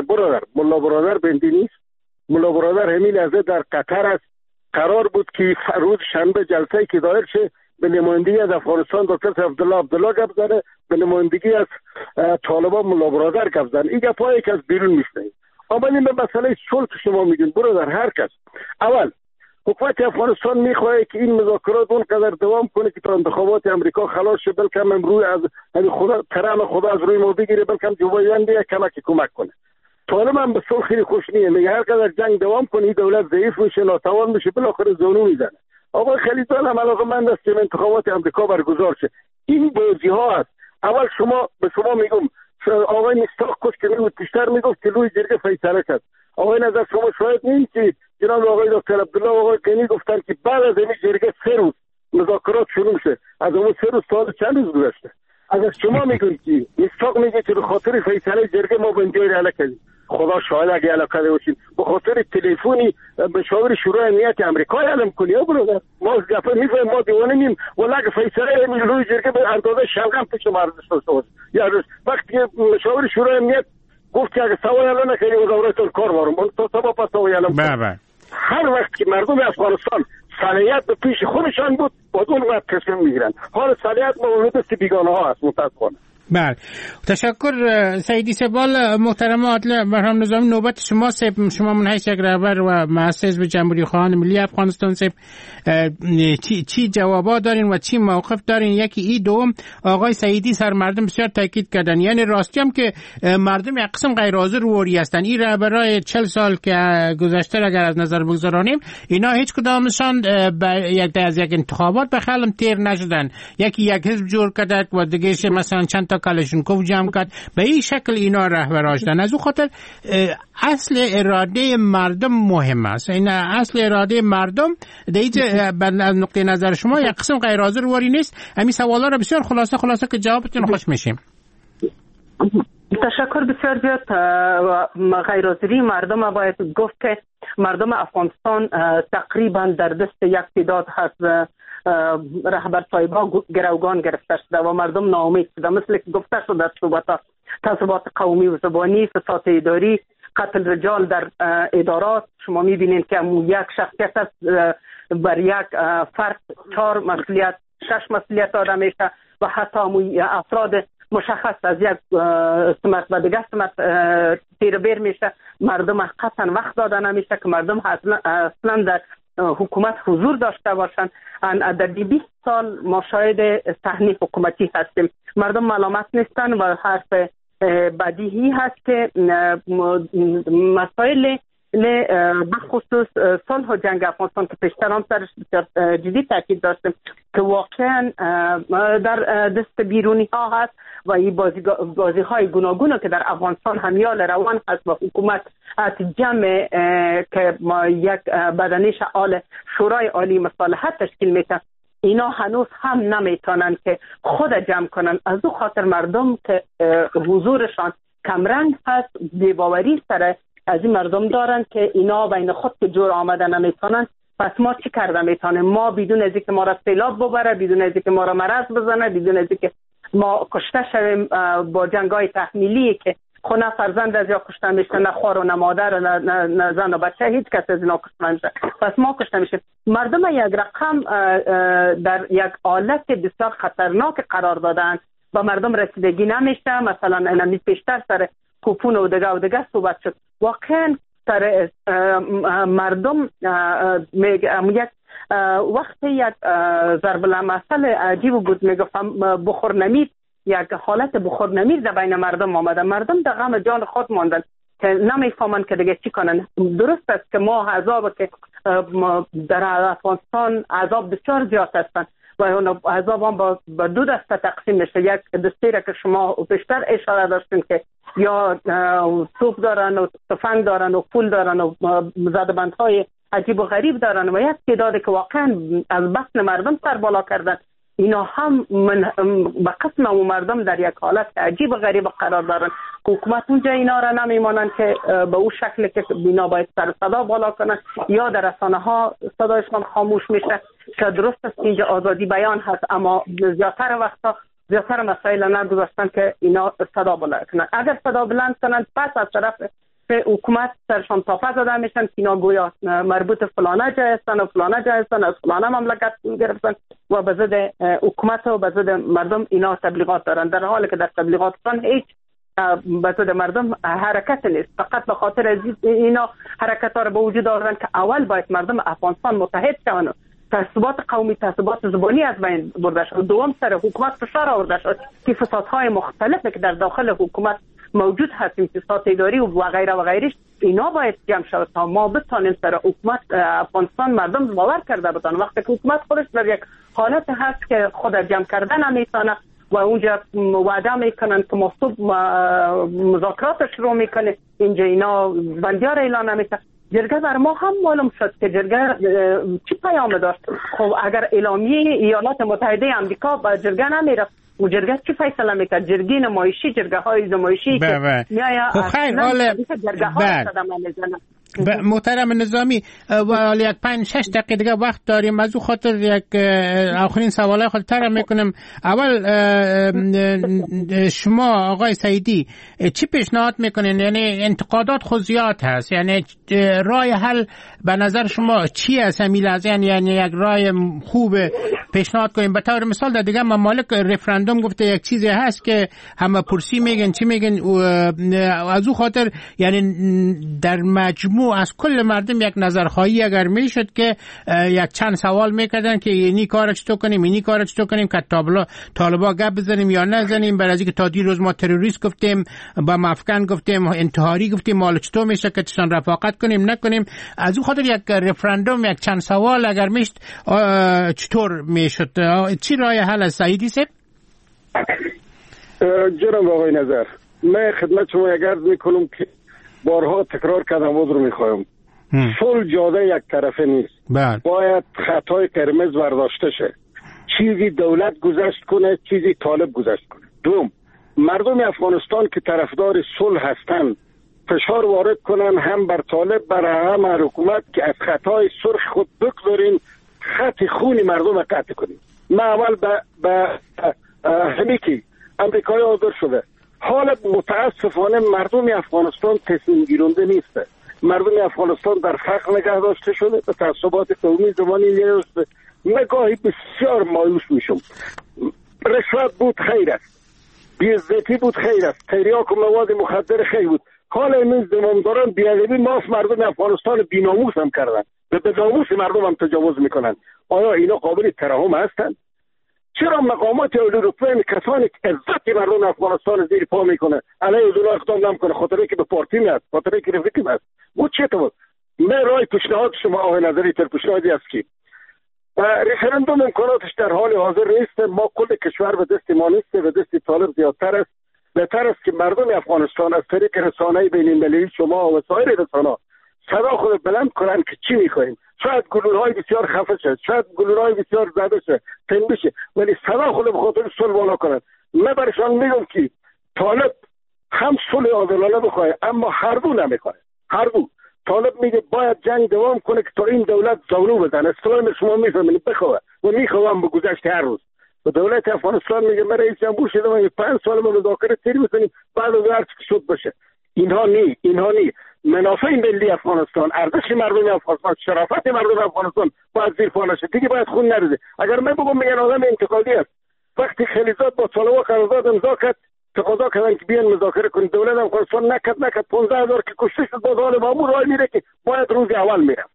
برادر بندی نیست. ملا برادر همین لحظه در قطر است. قرار بود که روز شنبه جلسه‌ای که دایر شه به نمایندگی از افغانستان دکتر عبدالله گپ زنه، به نمایندگی از طالبان ملا برادر گپ زنه. این گپایی که از بیرون میشنه. اما این به مسئله صلح خشما میگن برادر، هر کس اول حکومت افغانستان میخواد که این مذاکرات اونقدر دوام کنه که تا انتخابات امریکا خلاص شه، بلکه هم روی از خدا از روی ما بگیره، بلکه هم جو بایدن دیگه کمک کنه. طالب هم به صلح خیلی خوش نیست، میگه هر قدر جنگ دوام کنه این دولت ضعیف میشه، ناتوان میشه، بالاخره زانو میزنه. آقای خلیفزاده هم علاقه‌مند است که انتخابات امریکا برگزار شه. این بازی ها است. اول به شما میگم آقای میثاق کش که میگفت بیشتر میگفت که روی جرگه فیصله کرد. آقای نظر شما شاید نیست که جناب آقای دکتر عبدالله و آقای قنی گفتن که بعد از این جرگه 3 روز مذاکرات شروع شه. از اون 3 روز تا چند روز گذشته. اگر شما میگید که میثاق میگه که به خاطر فیصله جرگه ما به اینجا راه کردیم، خدا شاهد اگه علاقه باشین به خاطر تلفنی مشاور شورای امنیت آمریکا علم کنی یا برادر ما گفتن میفهم ما دیوانه نیم ولی اگه فیصله روی جرگه به اندازه شلغم پیش مارد شد یا وقتی مشاور شورای امنیت گفت که اگه سوای اعلان نکنی وزارت کار وارم تو سبا پس سوای اعلان هر وقت که مردم افغانستان صلاحیت به پیش خودشان بود با اون وقت تصمیم میگیرن. حال صلاحیت موجود است که بیگانه ها است متاسفانه. بله تشکر سیدی سبال. محترم عادل بهرام نظامی، نوبت شما سب. شما من حیث یک رهبر و مؤسس به جمهوری خواهان ملی افغانستان سب چی جوابا دارین و چی موقف دارین؟ یکی ای، دوم آقای سیدی سر مردم بسیار تاکید کردن، یعنی راستی هم که مردم یک قسم غیر حاضر روری هستن. این رهبرای 40 سال که گذشته اگر از نظر بگذارانیم، اینا هیچ کدامشان از یک انتخابات به خلم تیر نشدن. یکی یک حزب جور کرد و دیگه مثلا چند تا کالاشینکوف جمع کرد، به این شکل اینا رهبراش دن. از اون خاطر اصل اراده مردم مهم است. این اصل اراده مردم از نقطه نظر شما یک قسم غیر حاضر واری نیست. همین سوالا رو بسیار خلاصه که جوابتون خوش میشیم. تشکر بسیار زیاد. غیر حاضری مردم باید گفت که مردم افغانستان تقریبا در دست یک تعداد هست رهبر صاحبا گروگان گرفته شده و مردم ناامید شده. مثل که گفته شده در تعصبات قومی و زبانی، فساد اداری، قتل رجال در ادارات. شما میبینید که یک شخصیت است بر یک فرد 4 مسئولیت 6 مسئولیت داده میشه و حتی افراد مشخص از یک سمت و دیگه سمت تیربیر میشه. مردم قطعا وقت داده نمیشه که مردم اصلا در حکومت حضور داشته باشند. در 20 سال ما شاهد صحنه حکومتی هستیم. مردم ملامت نیستن و حرف بدیهی هست که مسائل بخصوص صلح و جنگ افغانستان که پیشتر هم سرش جدی تاکید داشتیم که واقعا در دست بیرونی ها هست و این بازی های گوناگون که در افغانستان همیال روان هست و حکومت جمع که یک بدنه فعال شورای عالی مصالحت تشکیل میده، اینا هنوز هم نمیتونن که خود جمع کنن. از او خاطر مردم که حضورشان کمرنگ هست، بی‌باوری سره از این مردم دارن که اینا بین خود که جور آمده نمیتونن. پس ما چی کرده میتونیم؟ ما بدون از اینکه ما را سیلاب ببره، بدون از اینکه ما را مرض بزنه، بدون از اینکه ما کشته شویم با جنگای تحمیلی که خونه فرزند از یا کشته میشه، نه خوار و نه مادر نه زن و بچه، هیچ کس از اینا کشته نمیشه. پس ما کشته میشه. مردم یک رقم در یک حالت بسیار خطرناک قرار دادن و مردم رسیدگی نمیشه. مثلا اینمی پیشتر سر کوپون و دیگه صحبت شد. واقعا سر مردم یک وقتی یک ضرب المثل عجیب بود، میگفتم بخور نمید، یک حالت بخور نمید در بین مردم آمده. مردم در غم جان خود ماندن که نمیفهمن که دیگه چی کنن. درست است که ما عذاب که در افغانستان عذاب بسیار زیاد هستن و اون عذاب هم با دو دسته تقسیم میشه. یک دسته را که شما بیشتر اشاره داشتین که یا توپ دارن و تفنگ دارن و پول دارن و زدبندهای عجیب و غریب دارن و یک تعدادی که واقعا از بطن مردم سر بالا کردن. اینا هم به قسم و مردم در یک حالت عجیب و غریب قرار دارن. حکومت اونجا اینا را نمیمانند که به اون شکل که اینا باید سر صدا بالا کنن یا در رسانه ها صدایشان خاموش میشه که درست است اینجا آزادی بیان هست، اما زیادتر وقتا زیادتر مسائل نگذاشتن که اینا صدا بلند کنن. اگر صدا بلند کنن پس از طرف حکومت سرشان تافه زده میشن که اینا گویا مربوط فلانه جای هستن و فلانه جای هستن، از فلانه مملکت گرفتن و به ضد حکومت و به ضد مردم اینا تبلیغات دارن، در حالی که در تبلیغاتشان هیچ به ضد مردم حرکت نیست. فقط به خاطر از اینا حرکت ها رو به وجود آوردن که اول باید مردم افغانستان متحد شون، تعصبات قومی، تعصبات زبانی از بین برده شد. دوم سر حکومت فشار آورده شد که فسادهای مختلفی که در داخل حکومت موجود هست، فساد اداری و غیره و غیرش، اینا باید جمع شود تا ما بتانیم سر حکومت افغانستان مردم باور کرده بتانن. وقتی که حکومت خودش در یک حالت هست که خود جمع کرده نمیتونه و اونجا وعده میکنن که مصوب مذاکرات شروع میکنه، اینجا اینا بندیار اعلان نمیشه. جرگه بر ما هم معلوم شد که جرگه چی پیام داشت. خب اگر اعلامیه ایالات متحده آمریکا با جرگه نمیرفت و جرگه چی فیصله میکرد؟ جرگه نمایشی، جرگه های نمایشی که خب خیر حالا جرگه های صدمه میزنن. محترم نظامی و یک 5-6 دقیقه دیگه وقت داریم، از او خاطر یک آخرین سوال خود طرح میکنم. اول شما آقای سعیدی چی پیشنهاد میکنین؟ یعنی انتقادات خود زیاد هست، یعنی راه حل به نظر شما چی است همین لحظه؟ یعنی یک راه خوب پیشنهاد کنیم. به طور مثال در دیگه ممالک رفراندوم گفته یک چیزی هست که همه پرسی میگن چی میگن، از او خاطر یعنی در مجموع از کل مردم یک نظرخواهی اگر میشد که یک چند سوال میکردن که اینی کار چطور کنیم، اینی کار چطور کنیم، که طالبا گپ بزنیم یا نزنیم، برای اینکه تا دیروز ما تروریست گفتیم، با مافکن گفتیم، انتحاری گفتیم، مال چطور میشه که تشان رفاقت کنیم نکنیم. از اون خاطر یک رفراندوم یک چند سوال اگر میشد چطور میشد؟ چی راه حل است سعیدی صاحب؟ جناب آقای نظر، من خدمت شما یک عرض میکنم که بارها تکرار کردم و رو میخوایم، صلح جاده یک طرفه نیست. باید خطای قرمز برداشته شه، چیزی دولت گذشت کنه، چیزی طالب گذشت کنه. دوم، مردم افغانستان که طرفدار صلح هستن فشار وارد کنن هم بر طالب بر هم حکومت که از خطای سرخ خود بگذارین، خط خونی مردم را قطع کنیم. من اول به همیکی امریکایی حاضر شده، حال متاسفانه مردم افغانستان تصمیم گیرنده نیسته. مردم افغانستان در فقر نگه داشته شده، به تعصبات قومی زمانی نیسته. نگاهی بسیار مایوس میشم. رشوت بود خیر است، بی‌عزتی بود خیر است، تریاک و مواد مخدر خیر بود. حال این زمامداران بی‌ادبی ماف مردم افغانستان بی‌ناموس هم کردن، به ناموس مردم هم تجاوز میکنن. آیا اینا قابل ترحم هستند؟ چرا مقامات اروپایی کسانی که عزت مردم افغانستان زیر پا میکنه علیه اونا اقدام نمیکنه؟ خاطره که به پارتی میاد، خاطره که رفیقی میاد. بود چه تو؟ من رای پیشنهاد شما آقای نظری تر پیشنهادی است که رفراندوم امکاناتش در حال حاضر نیست. ما کل کشور به دست ما نیست، به دست طالب زیادتر است. بهتر است که مردم افغانستان از طریق رسانه‌ای بین‌المللی شما و سایر رسانه‌ها صدا خود بلند کنن که چی می‌خوایم. شاید گلوله‌های بسیار خفه شد، شاید گلوله‌های بسیار زده شد، تن بشه، ولی صدا خود به خاطر صلح بالا کنن. من برشان میگم که طالب هم صلح عادلانه بخواد، اما هر دو نمیخواد. هر دو طالب میگه باید جنگ دوام کنه که تا این دولت زانو بزنه. اسلام شما میفهمید بخواد و میخوام به گذشت هر روز. و دولت افغانستان میگه من رئیس جمهور شدم و 5 سال ما مذاکره سری میکنیم بعد از هر چی شد باشه. اینها نی منافع ملی افغانستان، ارزش مردم افغانستان، شرافت مردم افغانستان باید زیر پا نشه. دیگه باید خون نریزه. اگر من بگم میگن آدم انتقادی است، وقتی خلیزات با طالبا قرارداد امضا کرد تقاضا کردن که بیان مذاکره کنیم، دولت افغانستان نکرد 15000 که کشته شد. باز حال با راه میره که باید روز اول میرفت،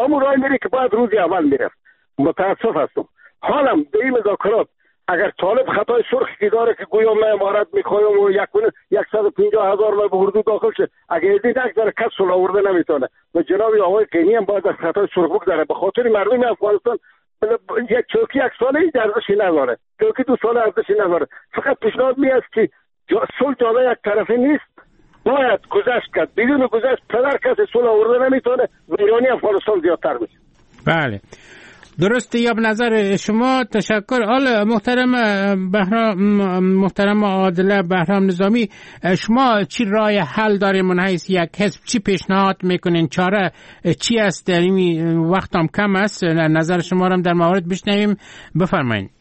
متاسف هستم. حالم به این مذاکرات اگر طالب خطای سرخی داره که گویا من امارت میخوایم و 150,000 ما به اردو داخل شه، اگر ایدی نگذاره کس صلح آورده نمیتونه. و جناب آقای قینی هم باید از خطای سرخ بگذاره، به خاطر مردم افغانستان. یک چوکی 1 ساله ارزشی نداره، چوکی 2 ساله ارزشی نداره. فقط پیشنهاد میاد که صلح جاده یک طرفه نیست، باید گذشت کرد. بدون گذشت پدر کسی صلح آورده نمیتونه، ویرانی افغانستان زیادتر میشه. بله درسته یا به نظر شما؟ تشکر. حالا محترم عادله بهرام نظامی، شما چی راه حل دارین من حیث یک حزب؟ چی پیشنهاد میکنین؟ چاره چی است؟ در این وقت هم کم است، نظر شما را در مورد بشنویم، بفرمایید.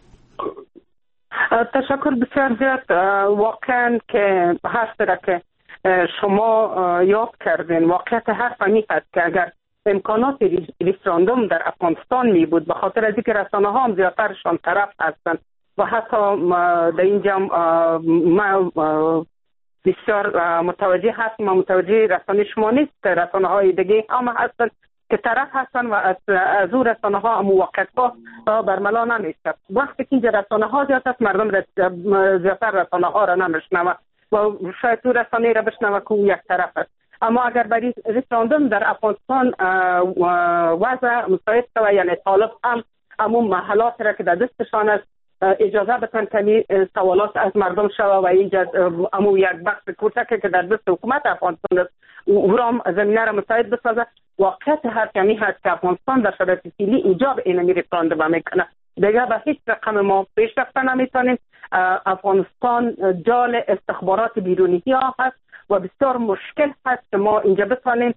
تشکر بسیار زیاد. واقعا که هر طرح که شما یاد کردین واقعیت حرف می هست که اگر امکانات رفراندوم در افغانستان می بود، به خاطر از اینکه رسانه ها هم زیادترشان طرف هستند و حتی در اینجا ما بسیار متوجه هستم، متوجه رسانه شما نیست، رسانه های دیگه هم هستند که طرف هستند و از او رسانه ها موقت ها برملا نمیشد. وقتی که اینجا رسانه ها زیاد است، مردم زیادتر رسانه ها را نمیشنوه و شاید تو رسانه را بشنوه که یک طرف است. اما اگر برای رفراندوم در افغانستان وضع مساعد شود، یعنی طالب هم همون محلات را که در دستشان است اجازه بتن کمی سوالات از مردم شود و ایجاد همون یک بخش کوچکی که در دست حکومت افغانستان است او را زمینه را مساعد بسازد. واقعیت هر کمی هست که افغانستان در شرایط فعلی ایجاب اینمی رفراندوم میکنه. دیگه به هیچ رقم ما پیش رفتن نمیتونیم. افغانستان جال استخبارات بیرونی ها هست و بسیار مشکل هست که ما اینجا بتانیم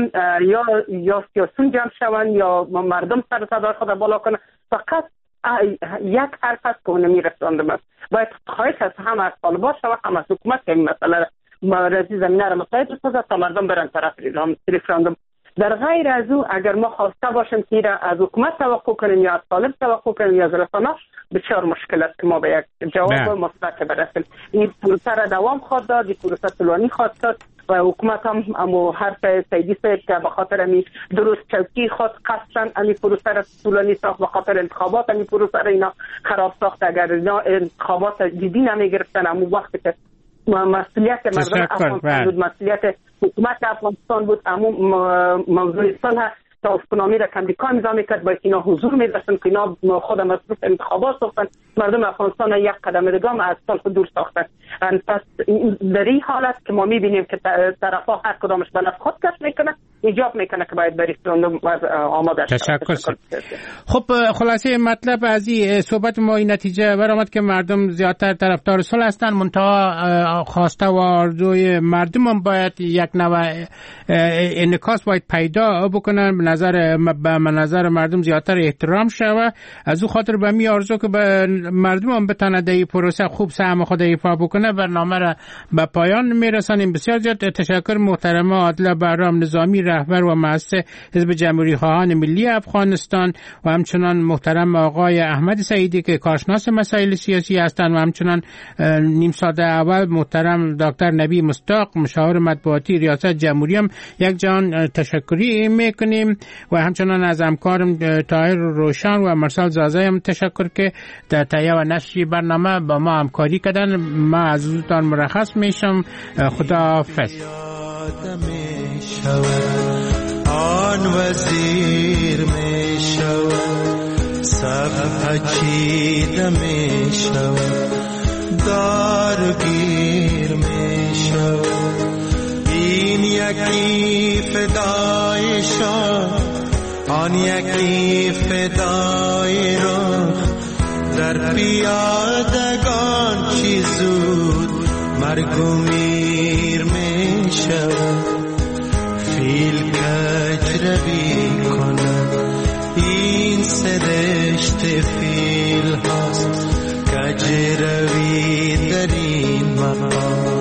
یا سیاسون جمع شوند یا مردم سر صدای خود بالا کنند. فقط یک حرف هست که اون میرساندم است. باید خواهش از هم از طالبان شود هم از حکومت که این مسئله رازی زمینه را مساعد بسازد تا مردم برن طرف ریفراندوم. در غیر از او اگر ما خواسته باشیم که از حکومت توقع کنیم یا از طالب توقع کنیم یا از رسانه، بسیار مشکل است که ما به یک جواب مثبت برسیم. این پروسه را دوام خواهد داد، این پروسه طولانی خواهد شد و حکومت هم امو حرف سیدی صاحب که به خاطر امی درست چوکی خود قصدن امی پروسه را طولانی ساخت، به خاطر انتخابات امی پروسه را اینا خراب ساخت. اگر اینا انتخابات جدی نمی گرفتن امو وقتی که مسئولیت مردم افغانستان بود، مسئولیت حکومت افغانستان بود، امو موضوع صلح توافقنامه را کمدیکا امضا میکرد، باید اینا حضور میداشتن که اینا خود مصروف انتخابات ساختن، مردم افغانستان یک قدم دیگه از صلح دور ساختن. پس در این حالت که ما میبینیم که طرفا هر کدامش به نفع خود کش میکنه، ایجاب میکنه که باید بری رفراندوم آماده شد. تشکر. خب خلاصه مطلب از این صحبت ما این نتیجه برآمد که مردم زیادتر طرفدار صلح هستند، منتها خواسته و آرزوی مردم هم باید یک نوع انعکاس باید پیدا بکنن، به نظر مردم زیادتر احترام شود. از او خاطر به می آرزو که به مردم هم بتونه در این پروسه خوب سهم خود ایفا بکنه. برنامه را به پایان میرسانیم. بسیار زیاد تشکر محترم عادل بهرام نظامی، رهبر و مؤسس حزب جمهوری خواهان ملی افغانستان، و همچنان محترم آقای احمد سعیدی که کارشناس مسائل سیاسی هستند، و همچنان نیم ساعت اول محترم دکتر نبی مصداق مشاور مطبوعاتی ریاست جمهوری هم یک جان تشکری میکنیم، و همچنان از همکارم طاهر روشن و مرسل زازای هم تشکر که در تهیه و نشر برنامه با ما همکاری کردن. ما از حضورتان مرخص میشم. خداحافظ. آن وزیر می شود، صف چیده می شود، دارگیر می شود. این یکی فدای شد، آن یکی فدای رخ، در پیادگان چی زود مرگ و میر می شود. فیل کج روی کند، این سرشت فیل هاست، کج روی در این مقام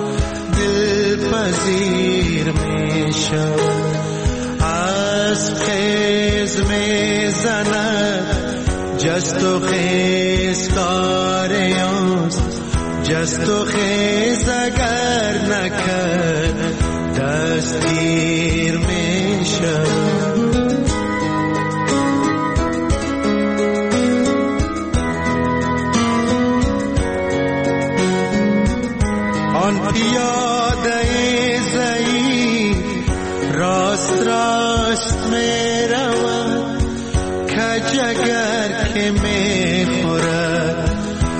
دلپذیر می شود. از خیز می زند، جست و خیز کار اوست، جست و خیز اگر نکرد دستگیر می شود. آن پیاده ضعیف راست راست می رود، کج اگر که می خورد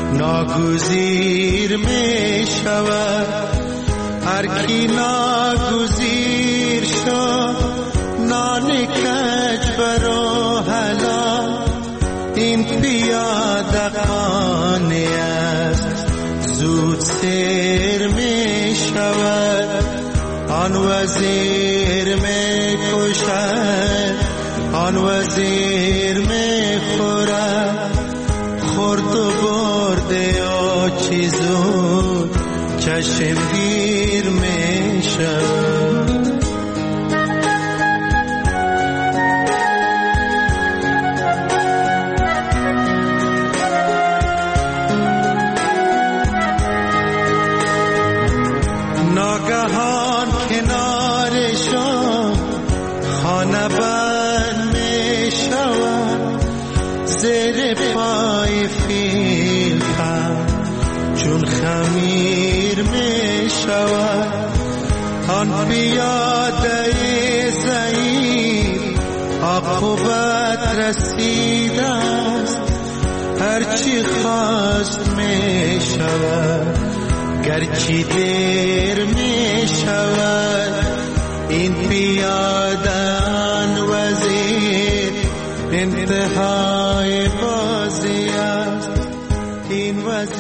ناگزیر می شود. هر کی ناگزیر شد نان کج برو حلال، این پیاده خانه است زود سیر می شود. آن وزیر می کشد، آن وزیر می خورد، خورد و برده و چیزون چشمگیر می شود. ناگهان کنارشان خانه بند می شود، زیر پای فیل چون خمیر می شود. آن پیاده ضعیف عاقبت رسیده است، هرچی خواست می شود، گرچه دیر می شود. این پیاده آن وزیر انتهای بازی است، این وزیر